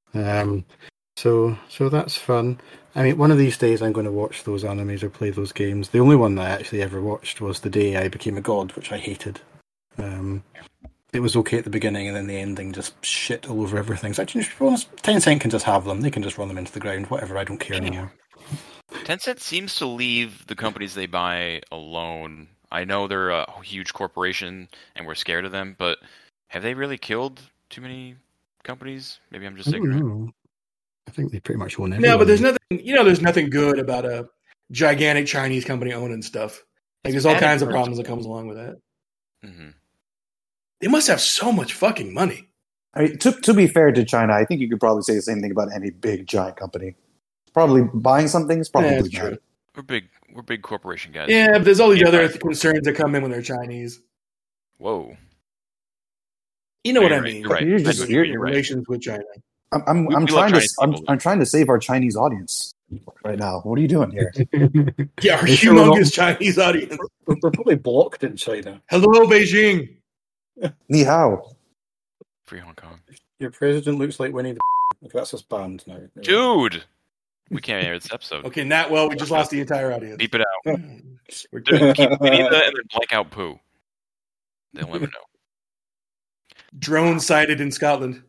So that's fun. I mean, one of these days I'm going to watch those animes or play those games. The only one that I actually ever watched was The Day I Became a God, which I hated. It was okay at the beginning, and then the ending just shit all over everything. So actually, to be honest, Tencent can just have them. They can just run them into the ground. Whatever, I don't care anymore. Tencent seems to leave the companies they buy alone. I know they're a huge corporation and we're scared of them, but have they really killed too many companies? Maybe I'm just I don't ignorant. know. I think they pretty much own everyone. No, but there's nothing. There's nothing good about a gigantic Chinese company owning stuff. Like there's all Added kinds of perks. problems that comes along with that. Mm-hmm. They must have so much fucking money. I mean, to be fair to China, I think you could probably say the same thing about any big giant company. Probably buying something is probably that's bad. true. We're big corporation guys. Yeah, but there's all these Yeah, other right. concerns that come in when they're Chinese. Whoa. You know No, what I you're right, mean? you're right. You're I just- know what you're- you mean, you're right. Relations with China. I'm We love trying to Chinese people. I'm trying to save our Chinese audience right now. What are you doing here? Yeah, our They sure will humongous not- Chinese audience. We're probably blocked in China. Hello, Beijing. Ni hao. Free Hong Kong. Your president looks like Winnie the Pooh. That's us banned now. Dude! We can't air this episode. Okay, not well. We just lost the entire audience. Beep it out. We're- Dude, keep Winnie the and then blank out poo. They'll never know. Drone sighted in Scotland.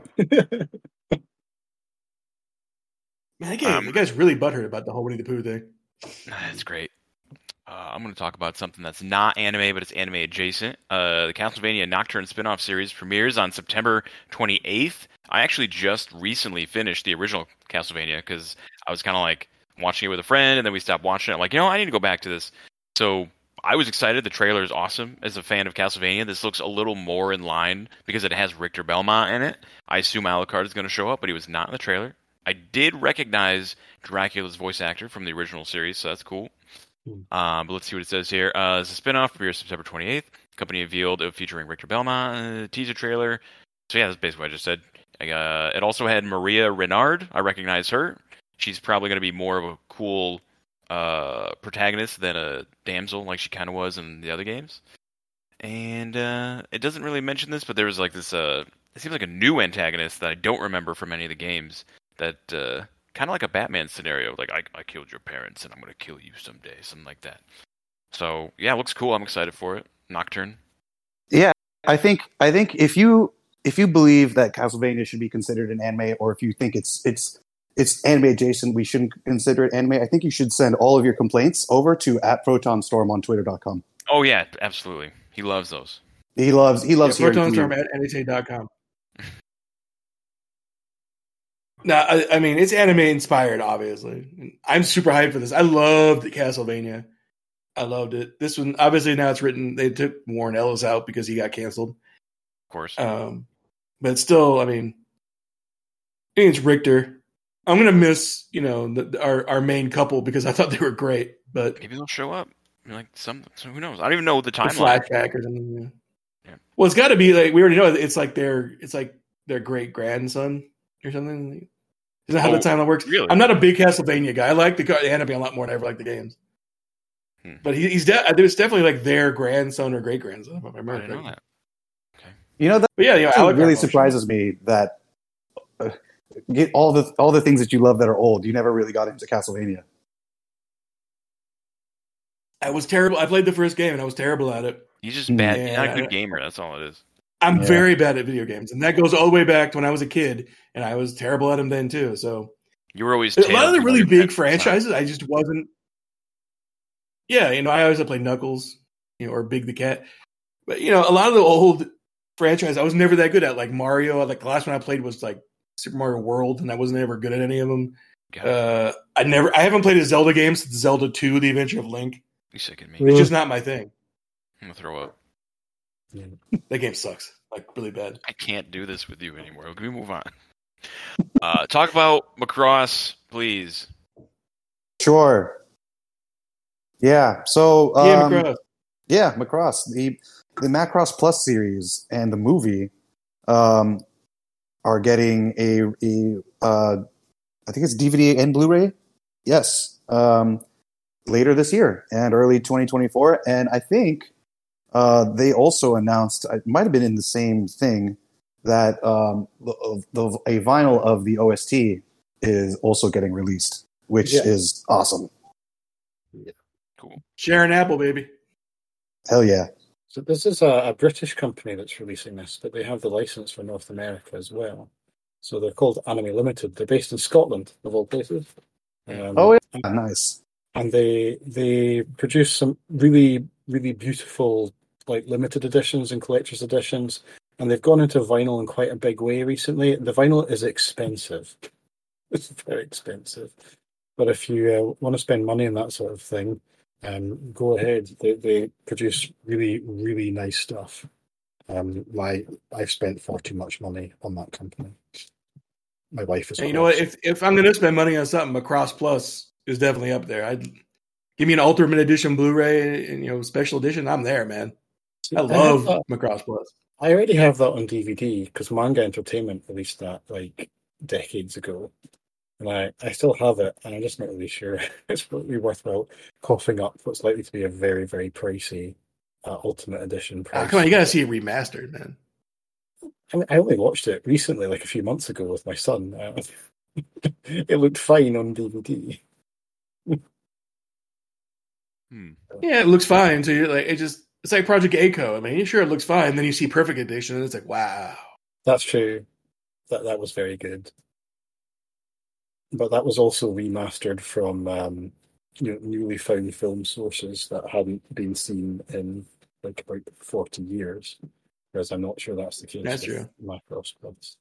Man, that guy's really butthurt about the whole Winnie the Pooh thing. That's great. I'm going to talk about something that's not anime, but it's anime adjacent. The Castlevania Nocturne spin-off series premieres on September 28th. I actually just recently finished the original Castlevania because I was kind of like watching it with a friend, and then we stopped watching it. Like, I need to go back to this. So I was excited. The trailer is awesome. As a fan of Castlevania, this looks a little more in line because it has Richter Belmont in it. I assume Alucard is going to show up, but he was not in the trailer. I did recognize Dracula's voice actor from the original series, so that's cool. But let's see what it says here. It's a spinoff, premieres September 28th. Company revealed featuring Richter Belmont, teaser trailer. So yeah, that's basically what I just said. It also had Maria Renard. I recognize her. She's probably going to be more of a cool protagonist than a damsel like she kind of was in the other games. And it doesn't really mention this, but there was like this, it seems like a new antagonist that I don't remember from any of the games that kind of like a Batman scenario. Like, I killed your parents and I'm going to kill you someday, something like that. So yeah, it looks cool. I'm excited for it. Nocturne. Yeah, I think if you believe that Castlevania should be considered an anime, or if you think it's anime adjacent, we shouldn't consider it anime. I think you should send all of your complaints over to @ProtonStorm on Twitter.com. Oh yeah, absolutely. He loves those. He loves hearing from you. ProtonStorm at NHA.com. No, I mean, it's anime inspired, obviously. I'm super hyped for this. I loved Castlevania. I loved it. This one, obviously, now it's written. They took Warren Ellis out because he got canceled. Of course. But still, I mean, I think it's Richter. I'm gonna miss, our main couple because I thought they were great. But maybe they'll show up. Like so who knows? I don't even know the the timeline. flashback or something. Yeah. Well, it's got to be like we already know. It's like their great grandson or something. Isn't that how the timeline works? Really? I'm not a big Castlevania guy. I like the anime a lot more than I ever like the games. But it's definitely like their grandson or great grandson. If I I remember didn't know correctly. that. Okay. But yeah, It Alucard really motion. surprises me that get all the things that you love that are old. You never really got into Castlevania. I was terrible. I played the first game and I was terrible at it. He's just bad. Yeah, He's not a I- good gamer. That's all it is. I'm Yeah. very bad at video games, and that goes all the way back to when I was a kid, and I was terrible at them then too. So You were always a lot of the Tails, really you're big bad. franchises, I just wasn't. Yeah, I always played Knuckles, or Big the Cat, but a lot of the old franchises I was never that good at. Like Mario, like the last one I played was like Super Mario World, and I wasn't ever good at any of them. Got it. I haven't played a Zelda game since Zelda 2: The Adventure of Link. You sick of me. It's just not my thing. I'm gonna throw up. That game sucks, like really bad. I can't do this with you anymore. Can we move on? Talk about Macross, please. Sure. Yeah. So Macross. yeah, Macross, the Macross Plus series and the movie are getting a I think it's DVD and Blu-ray. Yes, later this year and early 2024, and I think they also announced, it might have been in the same thing, that a vinyl of the OST is also getting released, which is awesome. Cool. Sharon Apple, baby. Hell yeah. So this is a British company that's releasing this, but they have the license for North America as well. So they're called Anime Limited. They're based in Scotland, of all places. Oh yeah, nice. And they produce some really, really beautiful, like, limited editions and collector's editions. and they've gone into vinyl in quite a big way recently. The vinyl is expensive. It's very expensive. But if you want to spend money on that sort of thing, go ahead. They produce really, really nice stuff. I've spent far too much money on that company. My wife is. And you know what? If I'm going to spend money on something, Macross Plus is definitely up there. I'd give me an Ultimate Edition Blu-ray and special edition. I'm there, man. I love Macross Plus. I already have that on DVD because Manga Entertainment released that like decades ago, and I still have it, and I'm just not really sure it's really worthwhile coughing up what's likely to be a very, very pricey Ultimate Edition price. Come on, you got to see it remastered, man. I mean, I only watched it recently, like a few months ago, with my son. It looked fine on DVD. Yeah, it looks fine. So you're like, it's like Project A-ko. I mean, sure, it looks fine. Then you see Perfect Edition, and it's like, wow. That's true. That was very good. But that was also remastered from newly found film sources that hadn't been seen in like about 40 years. Whereas I'm not sure that's the case. That's with true. Macross Plus.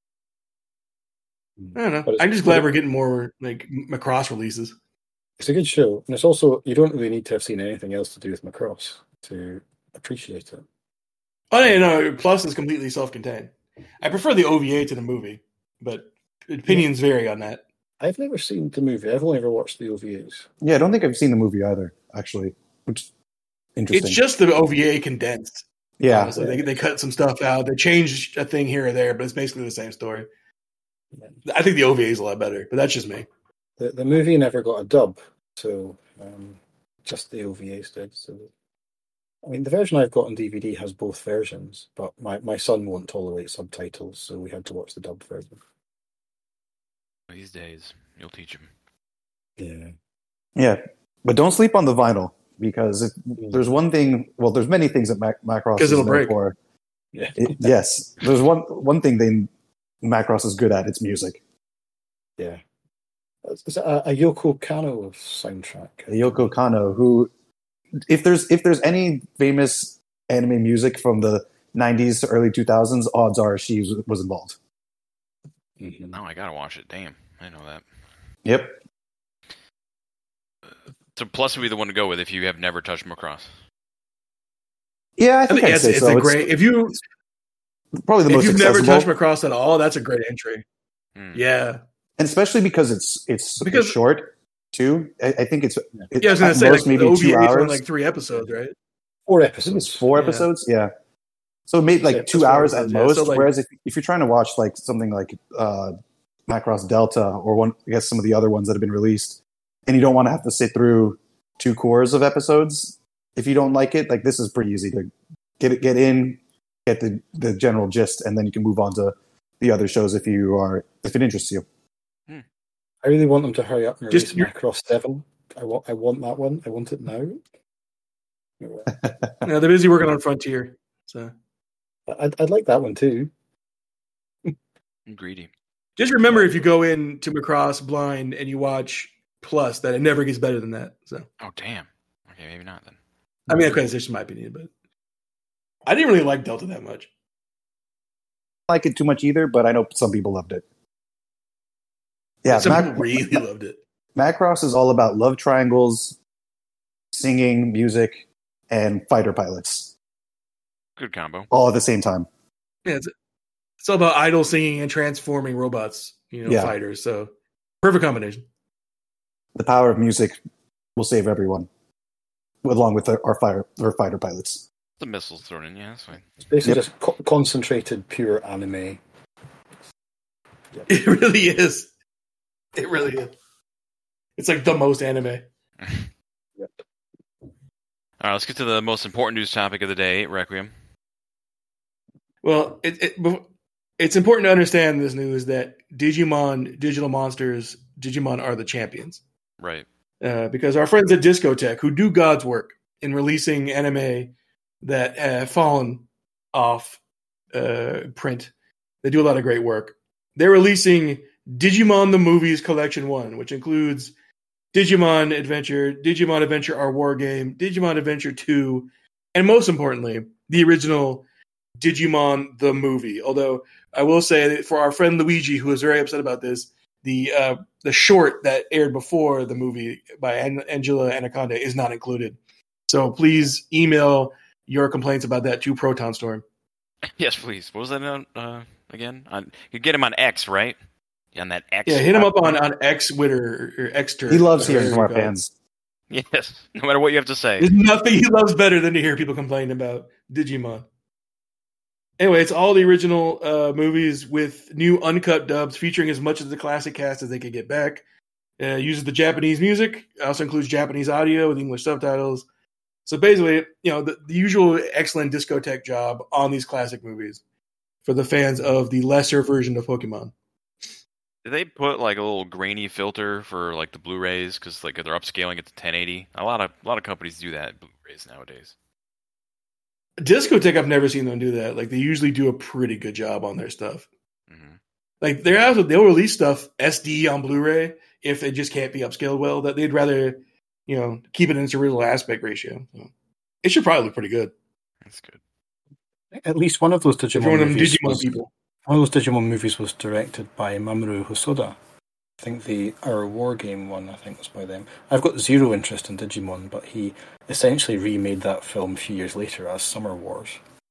I don't know. I'm just glad we're getting more like Macross releases. It's a good show, and it's also you don't really need to have seen anything else to do with Macross to appreciate it. Oh yeah, no, Plus is completely self-contained. I prefer the OVA to the movie, but opinions vary on that. I've never seen the movie. I've only ever watched the OVAs. Yeah, I don't think I've seen the movie either, actually. Which is interesting. It's just the OVA condensed. Yeah. Honestly. They cut some stuff out. They changed a thing here or there, but it's basically the same story. I think the OVA is a lot better, but that's just me. The movie never got a dub, so just the OVAs did. So, I mean, the version I've got on DVD has both versions, but my son won't tolerate subtitles, so we had to watch the dubbed version. These days, you'll teach him. Yeah. Yeah, but don't sleep on the vinyl, because if there's one thing, well, there's many things that Macross is it'll known break. for. Yeah. Yes, there's one thing Macross is good at. It's music. Yeah. Is it a Yoko Kanno soundtrack? Yoko Kanno, who, if there's any famous anime music from the 90s to early 2000s, odds are she was involved. Mm-hmm. Now I gotta watch it. Damn, I know that. Yep. So Plus would be the one to go with if you have never touched Macross. Yeah, I think I'd say it's so. a great. If you've most never accessible. touched Macross at all, that's a great entry. Yeah, and especially because it's short too. I think it's I was going to say most like, maybe the 2 OVA is hours. only like 3 episodes, right? 4 I think episodes. it's 4 episodes. Yeah. So it made like It's 2 4 hours at episodes, yeah. most. So, like- Whereas if you're trying to watch like something like Macross Delta or I guess some of the other ones that have been released, and you don't want to have to sit through 2 cores of episodes, if you don't like it, like this is pretty easy to get the general gist, and then you can move on to the other shows if it interests you. I really want them to hurry up and Just release Macross 7. I want that one. I want it now. Yeah, they're busy working on Frontier. So I'd like that one too. I'm greedy. just remember, if you go into Macross blind and you watch Plus, that it never gets better than that. So Oh damn. Okay, maybe not then. I mean, that's just my opinion, but I didn't really like Delta that much. I like it too much either, but I know some people loved it. Yeah, Some people really loved it. Macross is all about love triangles, singing, music, and fighter pilots Good combo. all at the same time. Yeah, it's all about idol singing and transforming robots, Yeah. fighters. So perfect combination. The power of music will save everyone, along with our fighter pilots. The missiles thrown in, yeah, that's fine. It's basically Yep. just concentrated pure anime. It really is. It really is. It's like the most anime. All right, let's get to the most important news topic of the day, Requiem. Well, it's important to understand this news that Digimon Digital Monsters, Digimon are the champions. Right. Because our friends at Discotech, who do God's work in releasing anime that have fallen off print, they do a lot of great work. They're releasing Digimon the Movies Collection 1, which includes Digimon Adventure Our War Game, Digimon Adventure 2, and most importantly, the original Digimon the movie. Although I will say that for our friend Luigi, who was very upset about this, the short that aired before the movie by Angela Anaconda is not included. So please email your complaints about that to Proton Storm. Yes, please. What was that on, again? You get him on X, right? On that X. Yeah, hit him up on X Twitter or Xter. He loves hearing from our fans. Yes, no matter what you have to say. There's nothing he loves better than to hear people complain about Digimon. Anyway, it's all the original movies with new uncut dubs featuring as much of the classic cast as they could get back. Uses the Japanese music. Also includes Japanese audio with English subtitles. So basically, the usual excellent discotheque job on these classic movies for the fans of the lesser version of Pokemon. Did they put like a little grainy filter for like the Blu-rays because like they're upscaling it to 1080? A lot of companies do that Blu-rays nowadays. Discotheque, I've never seen them do that. Like they usually do a pretty good job on their stuff. Mm-hmm. Like they'll release stuff SD on Blu-ray if it just can't be upscaled well. That they'd rather keep it in its original aspect ratio. So it should probably look pretty good. That's good. At least one of those Digimon movies was directed by Mamoru Hosoda. I think Our War Game one, was by them. I've got zero interest in Digimon, but he essentially remade that film a few years later as Summer Wars.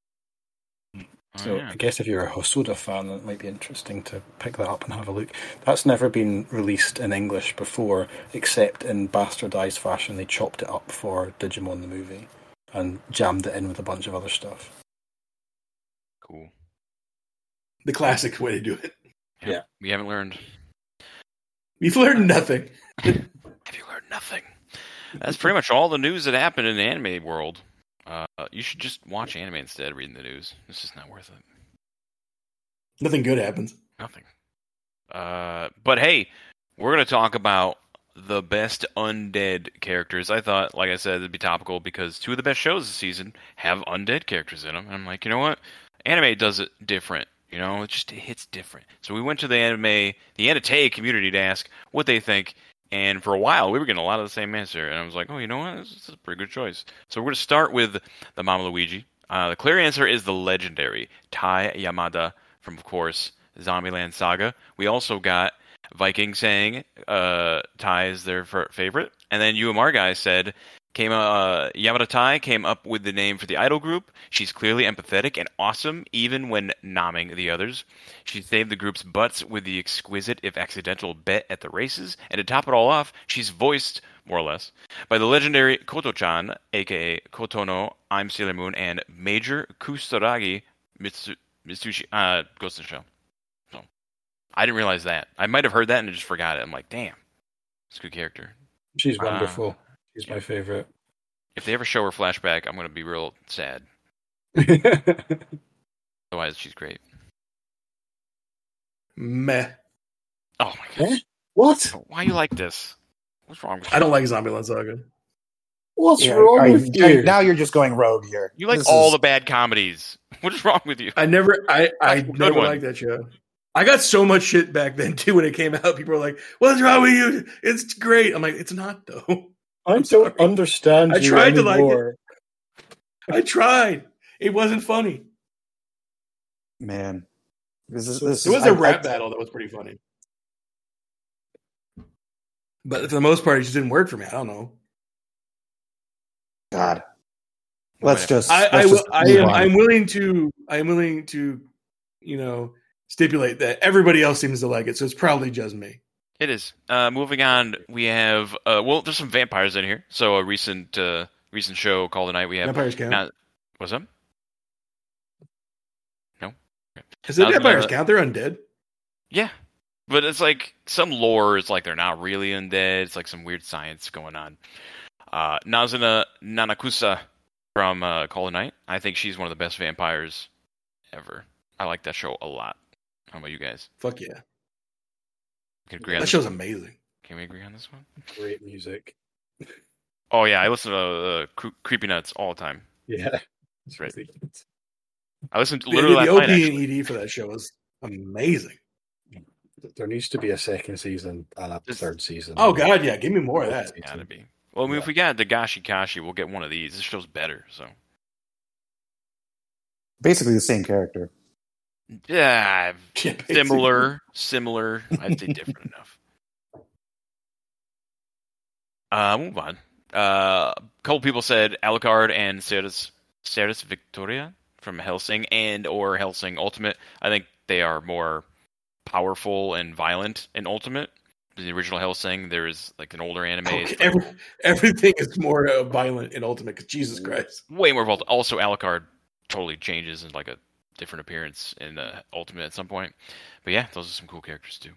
So I guess if you're a Hosoda fan, it might be interesting to pick that up and have a look. That's never been released in English before, except in bastardized fashion. They chopped it up for Digimon the movie and jammed it in with a bunch of other stuff. Cool. The classic way to do it. Yeah. We haven't learned. We've learned nothing. Have you learned nothing? That's pretty much all the news that happened in the anime world. You should just watch anime instead of reading the news. It's just not worth it. Nothing good happens. Nothing. But hey, we're going to talk about the best undead characters. I thought, like I said, it'd be topical because two of the best shows this season have undead characters in them. And I'm like, you know what? Anime does it different. It hits different. So we went to the Anate community to ask what they think. And for a while, we were getting a lot of the same answer. And I was like, oh, you know what? This is a pretty good choice. So we're going to start with the Mama Luigi. The clear answer is the legendary Tai Yamada from, of course, Zombieland Saga. We also got Viking saying Tai is their favorite. And then UMR guy said, Yamada Tai came up with the name for the idol group. She's clearly empathetic and awesome, even when nomming the others. She saved the group's butts with the exquisite, if accidental, bet at the races. And to top it all off, she's voiced, more or less, by the legendary Koto-chan, a.k.a. Kotono, I'm Sailor Moon, and Major Kusaragi Mitsushi, Ghost in the Shell. So, I didn't realize that. I might have heard that and I just forgot it. I'm like, damn. It's a good character. She's wonderful. She's my favorite. If they ever show her flashback, I'm going to be real sad. Otherwise, she's great. Meh. Oh my gosh. What? Why you like this? What's wrong with you? I don't like Zombieland Saga. What's wrong with you? Now you're just going rogue here. You like all the bad comedies. What is wrong with you? I never liked that show. I got so much shit back then too when it came out. People were like, "What's wrong with you? It's great." I'm like, "It's not though." I don't understand. I tried to like it. I tried. It wasn't funny. Man, this it was a rap battle that was pretty funny, but for the most part, it just didn't work for me. I don't know. God, let's just. I'm willing to, stipulate that everybody else seems to like it, so it's probably just me. It is. Moving on, we have there's some vampires in here. So a recent show called The Night. We have Vampires count. What's up? No. Does the vampires count? They're undead. Yeah, but it's like some lore is like they're not really undead. It's like some weird science going on. Nazuna Nanakusa from Call the Night. I think she's one of the best vampires ever. I like that show a lot. How about you guys? Fuck yeah. That show's amazing. Can we agree on this one? Great music. Oh yeah, I listen to Creepy Nuts all the time. Yeah, that's right. I listened to the literally OP and ED for that show was amazing. There needs to be a second season and a third season. Oh god, yeah, give me more of that. Gotta be. Well, I mean, if we got Dagashi Kashi, we'll get one of these. This show's better, so. Basically the same character. Yeah, Yeah, basically. similar. I'd say different enough. Move on. A couple people said Alucard and Ceres Victoria from Hellsing and or Hellsing Ultimate. I think they are more powerful and violent in Ultimate. In the original Hellsing, there is like an older anime. Okay, everything is more violent in Ultimate, because Jesus Christ. Way more violent. Also, Alucard totally changes in like a different appearance in the Ultimate at some point. But yeah, those are some cool characters too.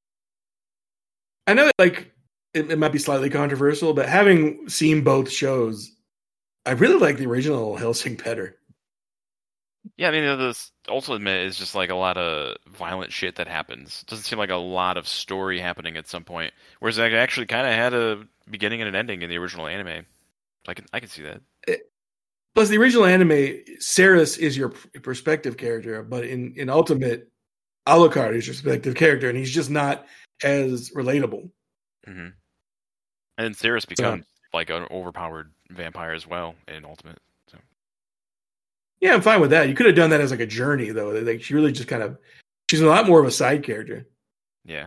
I know like it might be slightly controversial, but having seen both shows, I really like the original Hellsing better. Yeah, I mean, the Ultimate is just like a lot of violent shit that happens. It doesn't seem like a lot of story happening at some point. Whereas it actually kind of had a beginning and an ending in the original anime. I can see that. Plus, the original anime, Ceres is your perspective character, but in Ultimate, Alucard is your perspective character, and he's just not as relatable. Mm-hmm. And Ceres becomes like an overpowered vampire as well in Ultimate. So. Yeah, I'm fine with that. You could have done that as like a journey, though. Like she really just she's a lot more of a side character. Yeah.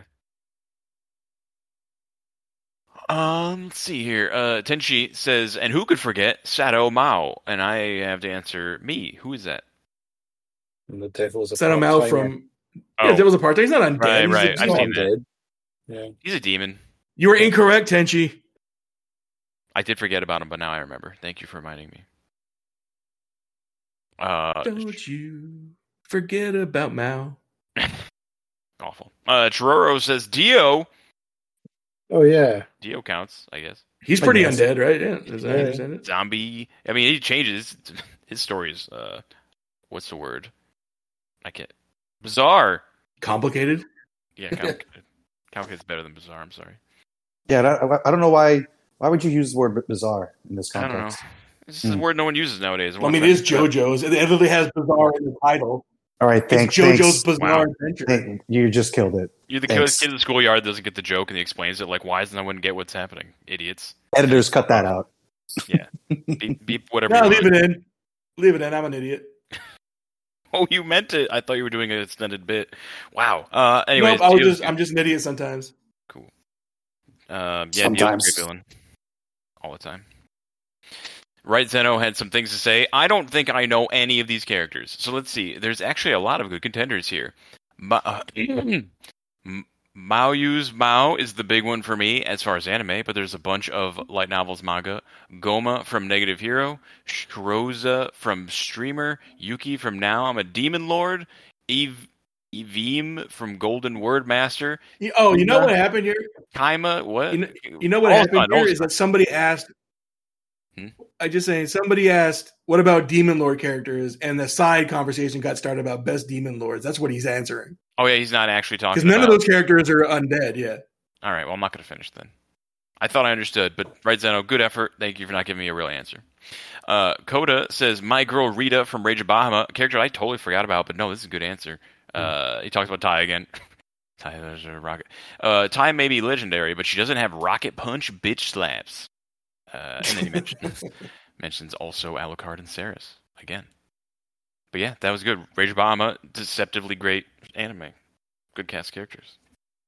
Let's see here. Tenchi says, and who could forget Sato Mao? And I have to answer me. Who is that? And the devil's a Sato Mao from Devil's a part-timer. He's not undead. Right. I've seen that. Yeah. He's a demon. You were incorrect, Tenchi. I did forget about him, but now I remember. Thank you for reminding me. Don't you forget about Mao. Awful. Chiroro says Dio. Oh, yeah. Dio counts, I guess. He's pretty undead, right? Yeah, as I understand it. Zombie. I mean, he changes. His story is, what's the word? I can't. Bizarre. Complicated? Yeah, complicated. Complicated's better than bizarre, I'm sorry. Yeah, I don't know why. Why would you use the word bizarre in this context? I don't know. This is a word no one uses nowadays. Well, I mean, it is JoJo's. It literally has bizarre in the title. All right, thanks. It's JoJo's thanks. Bizarre Adventure. You just killed it. You're the kid in the schoolyard that doesn't get the joke and he explains it. Like, why doesn't anyone get what's happening? Idiots. Editors, cut that out. Yeah. Beep whatever. No, leave it in. Leave it in. I'm an idiot. Oh, you meant it. I thought you were doing an extended bit. Wow. Anyways, nope, I'm just an idiot sometimes. Cool. Yeah, sometimes. Neil's a great villain. All the time. Right, Zeno had some things to say. I don't think I know any of these characters. So let's see. There's actually a lot of good contenders here. Maoyu's Mao is the big one for me as far as anime, but there's a bunch of light novels manga. Goma from Negative Hero, Shroza from Streamer, Yuki from Now I'm a Demon Lord, Evim from Golden Word Master. You know what happened here? Kaima, what? You know what happened here is that somebody asked. Somebody asked, what about Demon Lord characters? And the side conversation got started about best Demon Lords. That's what he's answering. Oh, yeah, he's not actually talking because none of those characters are undead yet. All right, well, I'm not going to finish then. I thought I understood, but right, Zeno, good effort. Thank you for not giving me a real answer. Coda says, my girl Rita from Rage of Bahama, a character I totally forgot about, but no, this is a good answer. He talks about Tai again. There's a rocket. Tai may be legendary, but she doesn't have rocket punch bitch slaps. And then he mentions also Alucard and Ceres again. But yeah, that was good. Rage of Bahama, deceptively great anime. Good cast characters.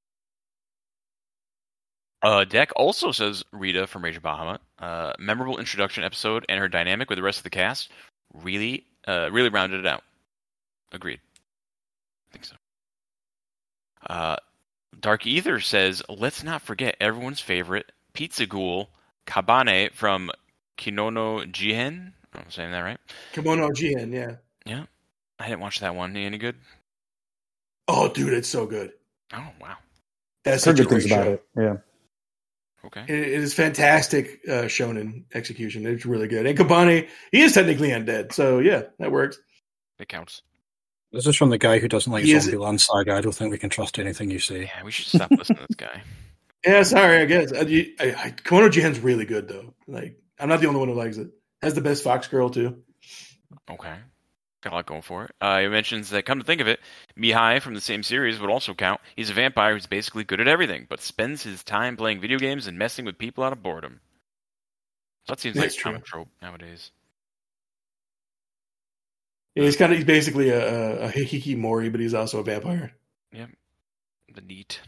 Deck also says Rita from Rage of Bahama. Memorable introduction episode and her dynamic with the rest of the cast really rounded it out. Agreed. I think so. Dark Ether says, let's not forget everyone's favorite Pizza Ghoul, Kabane from Kimono Jihen. I'm saying that right? Kimono Jihen, yeah. Yeah. I didn't watch that one. Any good? Oh, dude, it's so good. Oh, wow. That's such a good great things about show. it. Yeah. Okay. It is fantastic shonen execution. It's really good. And Kabane, he is technically undead. So, yeah, that works. It counts. This is from the guy who doesn't like Zombieland Saga. I don't think we can trust anything you say. Yeah, we should stop listening to this guy. Yeah, sorry, I guess. Kimono Jihen's really good, though. Like, I'm not the only one who likes it. Has the best Fox Girl, too. Okay. Got a lot going for it. He mentions that, come to think of it, Mihai from the same series would also count. He's a vampire who's basically good at everything, but spends his time playing video games and messing with people out of boredom. So that seems like a common trope nowadays. He's basically a hikikomori, but he's also a vampire. Yep. The neat.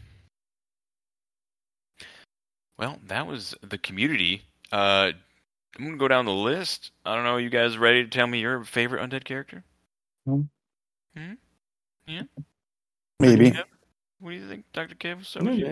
Well, that was the community. I'm going to go down the list. I don't know, you guys ready to tell me your favorite undead character? Yeah? Maybe. What do you think, Dr. Kev?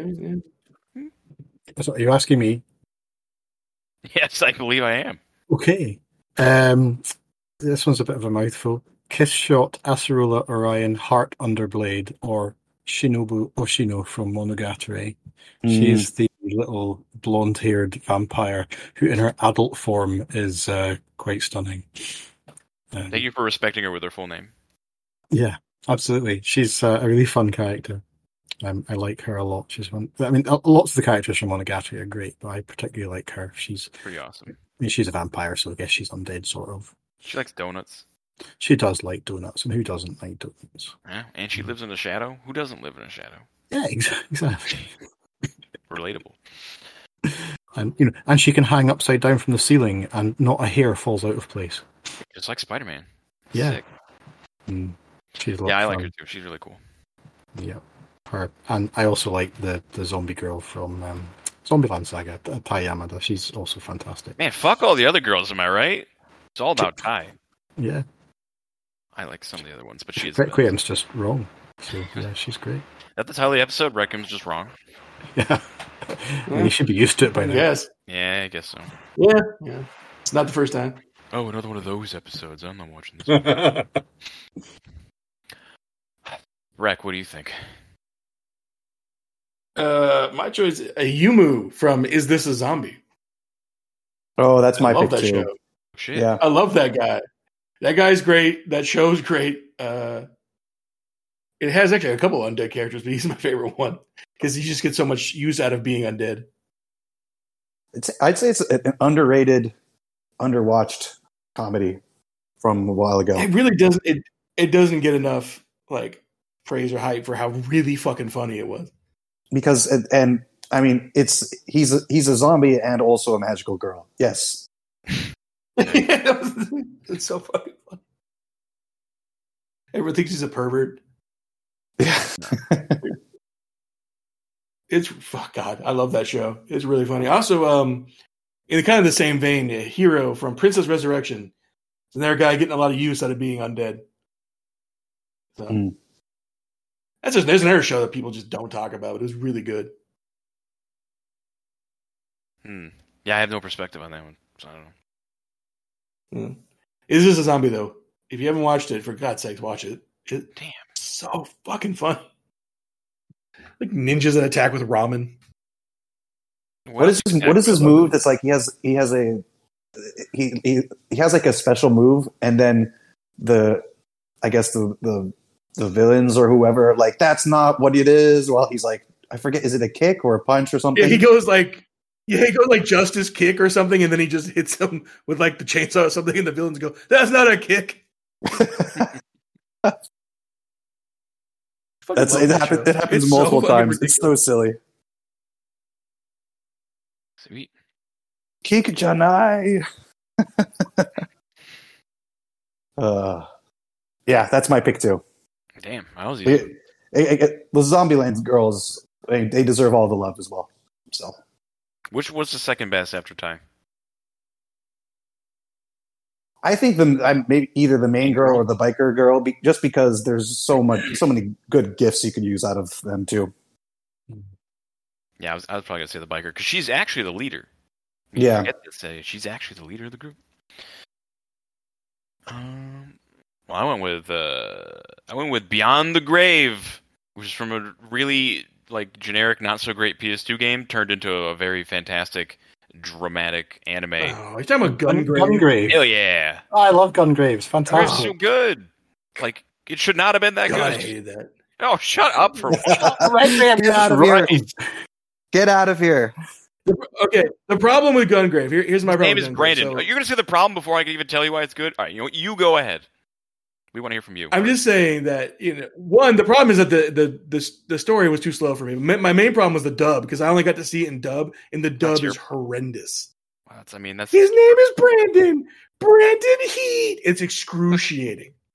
So are you asking me? Yes, I believe I am. Okay. This one's a bit of a mouthful. Kiss Shot, Acerula Orion, Heart Underblade, or Shinobu Oshino from Monogatari. She's the little blonde-haired vampire who, in her adult form, is quite stunning. Thank you for respecting her with her full name. Yeah, absolutely. She's a really fun character. I like her a lot. She's one. I mean, lots of the characters from Monogatari are great, but I particularly like her. She's pretty awesome. I mean, she's a vampire, so I guess she's undead, sort of. She likes donuts. She does like donuts, and who doesn't like donuts? Yeah, and she lives in a shadow. Who doesn't live in a shadow? Yeah, exactly. Relatable. And she can hang upside down from the ceiling, and not a hair falls out of place. Just like Spider-Man. Yeah. Sick. She's I like her too. She's really cool. Yeah, her, and I also like the zombie girl from Zombieland Saga, Tai Yamada. She's also fantastic. Man, fuck all the other girls, am I right? It's all about Tai. Yeah. I like some of the other ones, but she's Requiem's just wrong. So yeah, she's great. That's the title of the episode. Requiem's just wrong. Yeah. Well, you should be used to it by now. Yes. Yeah, I guess so. Yeah. It's not the first time. Oh, another one of those episodes. I'm not watching this. Rec, what do you think? My choice, Yumu from Is This a Zombie? Oh, that's my pick that too. show. Shit. Yeah. I love that guy. That guy's great. That show's great. It has actually a couple of undead characters, but he's my favorite one because he just gets so much use out of being undead. I'd say it's an underrated, underwatched comedy from a while ago. It really doesn't. It doesn't get enough like praise or hype for how really fucking funny it was. Because and I mean, he's a zombie and also a magical girl. Yes. It's so fucking funny. Everyone thinks he's a pervert. Yeah. God, I love that show. It's really funny. Also, in kind of the same vein, Hero from Princess Resurrection. It's another guy getting a lot of use out of being undead. So there's another show that people just don't talk about. It was really good. Yeah, I have no perspective on that one, so I don't know. Is This a Zombie though? If you haven't watched it, for God's sakes, watch it. Damn, so fucking fun. Like ninjas that attack with ramen. What is his move? That's like he has like a special move, and then the villains or whoever like that's not what it is. Well, he's like, I forget, is it a kick or a punch or something? Yeah, he goes like Justice Kick or something, and then he just hits him with like the chainsaw or something, and the villains go, "That's not a kick." It happens multiple times. It's so silly. Sweet. Kick Janai. Yeah, that's my pick too. Damn, I was easy. The Zombieland girls, they deserve all the love as well. So, which was the second best after Tai? I think maybe either the main girl or the biker girl, just because there's so many good gifts you could use out of them too. Yeah, I was probably gonna say the biker because she's actually the leader. Yeah, forget to say she's actually the leader of the group. Well, I went with Beyond the Grave, which is from a really like generic, not so great PS2 game turned into a very fantastic, dramatic anime. Oh, you're talking about Gungrave? Gungrave. Hell yeah! Oh, I love Gungraves. Fantastic. It's so good. Like it should not have been that God, good. I hated that. Oh, shut up for Get out of here! Get out of here! Okay, the problem with Gungrave. Here's my problem. His name is Brandon. You're going to say the problem before I can even tell you why it's good? All right, you go ahead. We want to hear from you. I'm just saying that one, the problem is that the story was too slow for me. My main problem was the dub because I only got to see it in dub, and the dub is horrendous. Well, that's his name is Brandon. Brandon Heat. It's excruciating.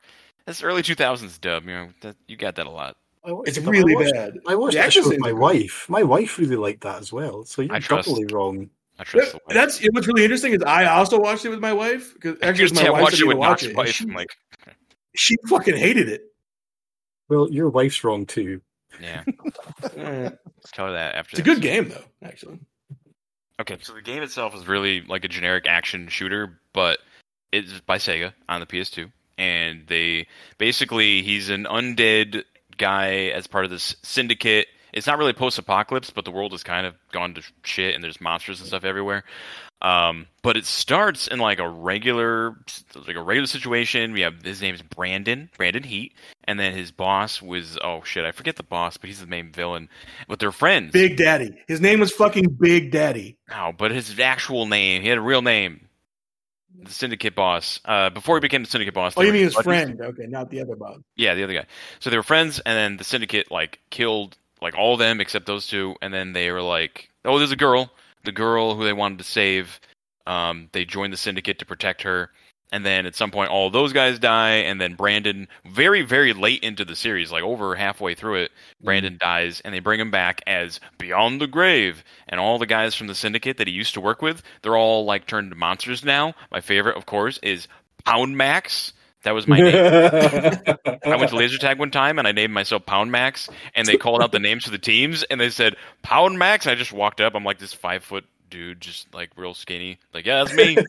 That's early 2000s dub. You got that a lot. It's really bad. I watched The that action show with scenes my are great. wife. My wife really liked that as well. So you're I trust- doubly wrong. I trust the wife. That's what's really interesting is I also watched it with my wife because actually Just my wife watch said it me with to watch Knox's it. wife. I'm like, She fucking hated it. Well, your wife's wrong too. yeah. Eh. Tell her that after. It's a this. good game though, actually. Okay, so the game itself is really like a generic action shooter, but it's by Sega on the PS2, and he's an undead guy as part of this syndicate. It's not really post-apocalypse, but the world has kind of gone to shit, and there's monsters and stuff everywhere. But it starts in like a regular situation. We have his name's Brandon Heat, and then his boss was I forget the boss, but he's the main villain. But they're friends. Big Daddy. His name was fucking Big Daddy. No, but his actual name, he had a real name. The syndicate boss. Before he became the syndicate boss. Oh, you mean his buddies. friend? Okay, not the other boss. Yeah, the other guy. So they were friends, and then the syndicate like killed like all of them except those two, and then they were like, oh, there's a girl. The girl who they wanted to save. They joined the syndicate to protect her, and then at some point all those guys die, and then Brandon, very, very late into the series, like over halfway through it, Brandon dies, and they bring him back as Beyond the Grave, and all the guys from the syndicate that he used to work with, they're all like turned to monsters now. My favorite, of course, is Pound Max. That was my name. I went to laser tag one time and I named myself Pound Max, and they called out the names for the teams, and they said Pound Max. I just walked up. I'm like this 5-foot dude, just like real skinny. Like, yeah, that's me.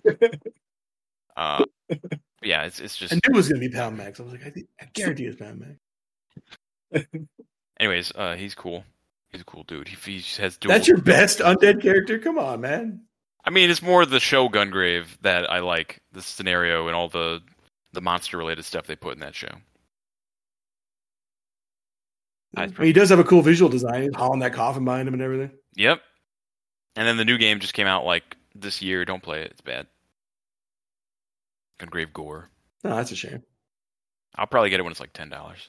Yeah, it's just. I knew it was gonna be Pound Max. I was like, I guarantee it's Pound Max. Anyways, he's cool. He's a cool dude. He has dual. That's your best undead character? Come on, man. I mean, it's more the show Gungrave that I like. The scenario and all the monster related stuff they put in that show. He does have a cool visual design. He's hauling that coffin behind him and everything. Yep. And then the new game just came out like this year. Don't play it. It's bad. Gungrave Gore. No, that's a shame. I'll probably get it when it's like $10.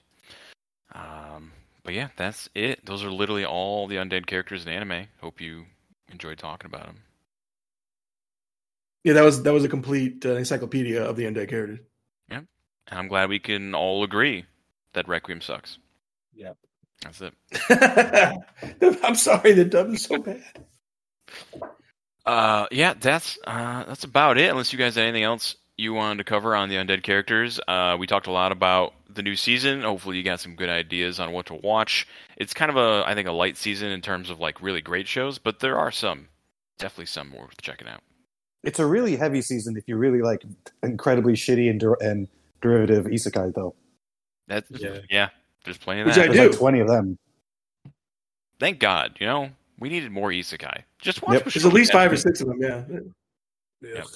But yeah, that's it. Those are literally all the undead characters in anime. Hope you enjoyed talking about them. Yeah, that was a complete encyclopedia of the undead characters. Yeah. And I'm glad we can all agree that Requiem sucks. Yeah. That's it. I'm sorry, the dub is so bad. Yeah, that's about it. Unless you guys had anything else you wanted to cover on the undead characters. We talked a lot about the new season. Hopefully you got some good ideas on what to watch. It's kind of I think a light season in terms of like really great shows, but there are definitely some worth checking out. It's a really heavy season if you really like incredibly shitty and derivative isekai, though. Yeah, there's plenty of Which that. I There's do. like 20 of them. Thank God, we needed more isekai. Just watch. Yep. There's at least 5 or 6 of them, yeah. Yep.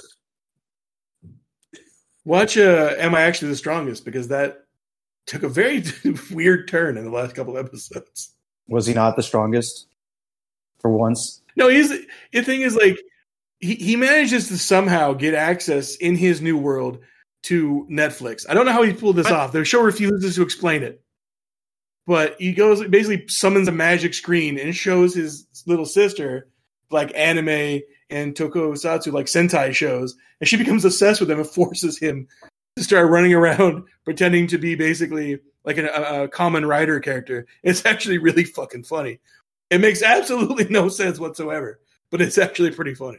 Watch Am I Actually the Strongest? Because that took a very weird turn in the last couple episodes. Was he not the strongest for once? No, the thing is, like, he manages to somehow get access in his new world to Netflix. I don't know how he pulled this off. The show refuses to explain it. But he basically summons a magic screen and shows his little sister like anime and tokusatsu, like Sentai shows, and she becomes obsessed with him and forces him to start running around pretending to be basically like a common rider character. It's actually really fucking funny. It makes absolutely no sense whatsoever, but it's actually pretty funny.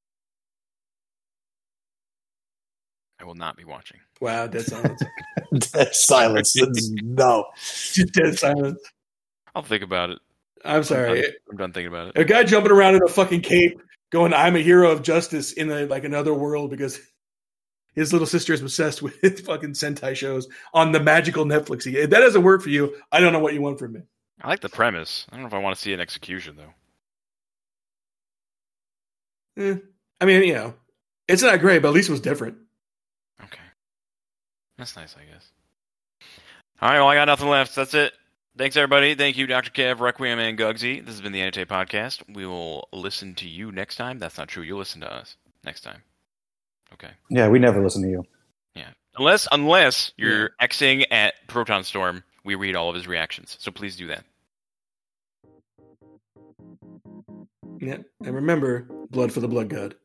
I will not be watching. Wow, dead silence. Dead silence. No. Just dead silence. I'll think about it. I'm sorry. I'm done thinking about it. A guy jumping around in a fucking cape going, I'm a hero of justice in another world because his little sister is obsessed with fucking Sentai shows on the magical Netflix. If that doesn't work for you, I don't know what you want from me. I like the premise. I don't know if I want to see an execution, though. I mean, it's not great, but at least it was different. Okay. That's nice, I guess. All right, well, I got nothing left. That's it. Thanks, everybody. Thank you, Dr. Kev, Requiem, and Gugsy. This has been the Annotate Podcast. We will listen to you next time. That's not true. You'll listen to us next time. Okay. Yeah, we never listen to you. Yeah. Unless you're Xing at Proton Storm, we read all of his reactions. So please do that. Yeah. And remember, blood for the blood god.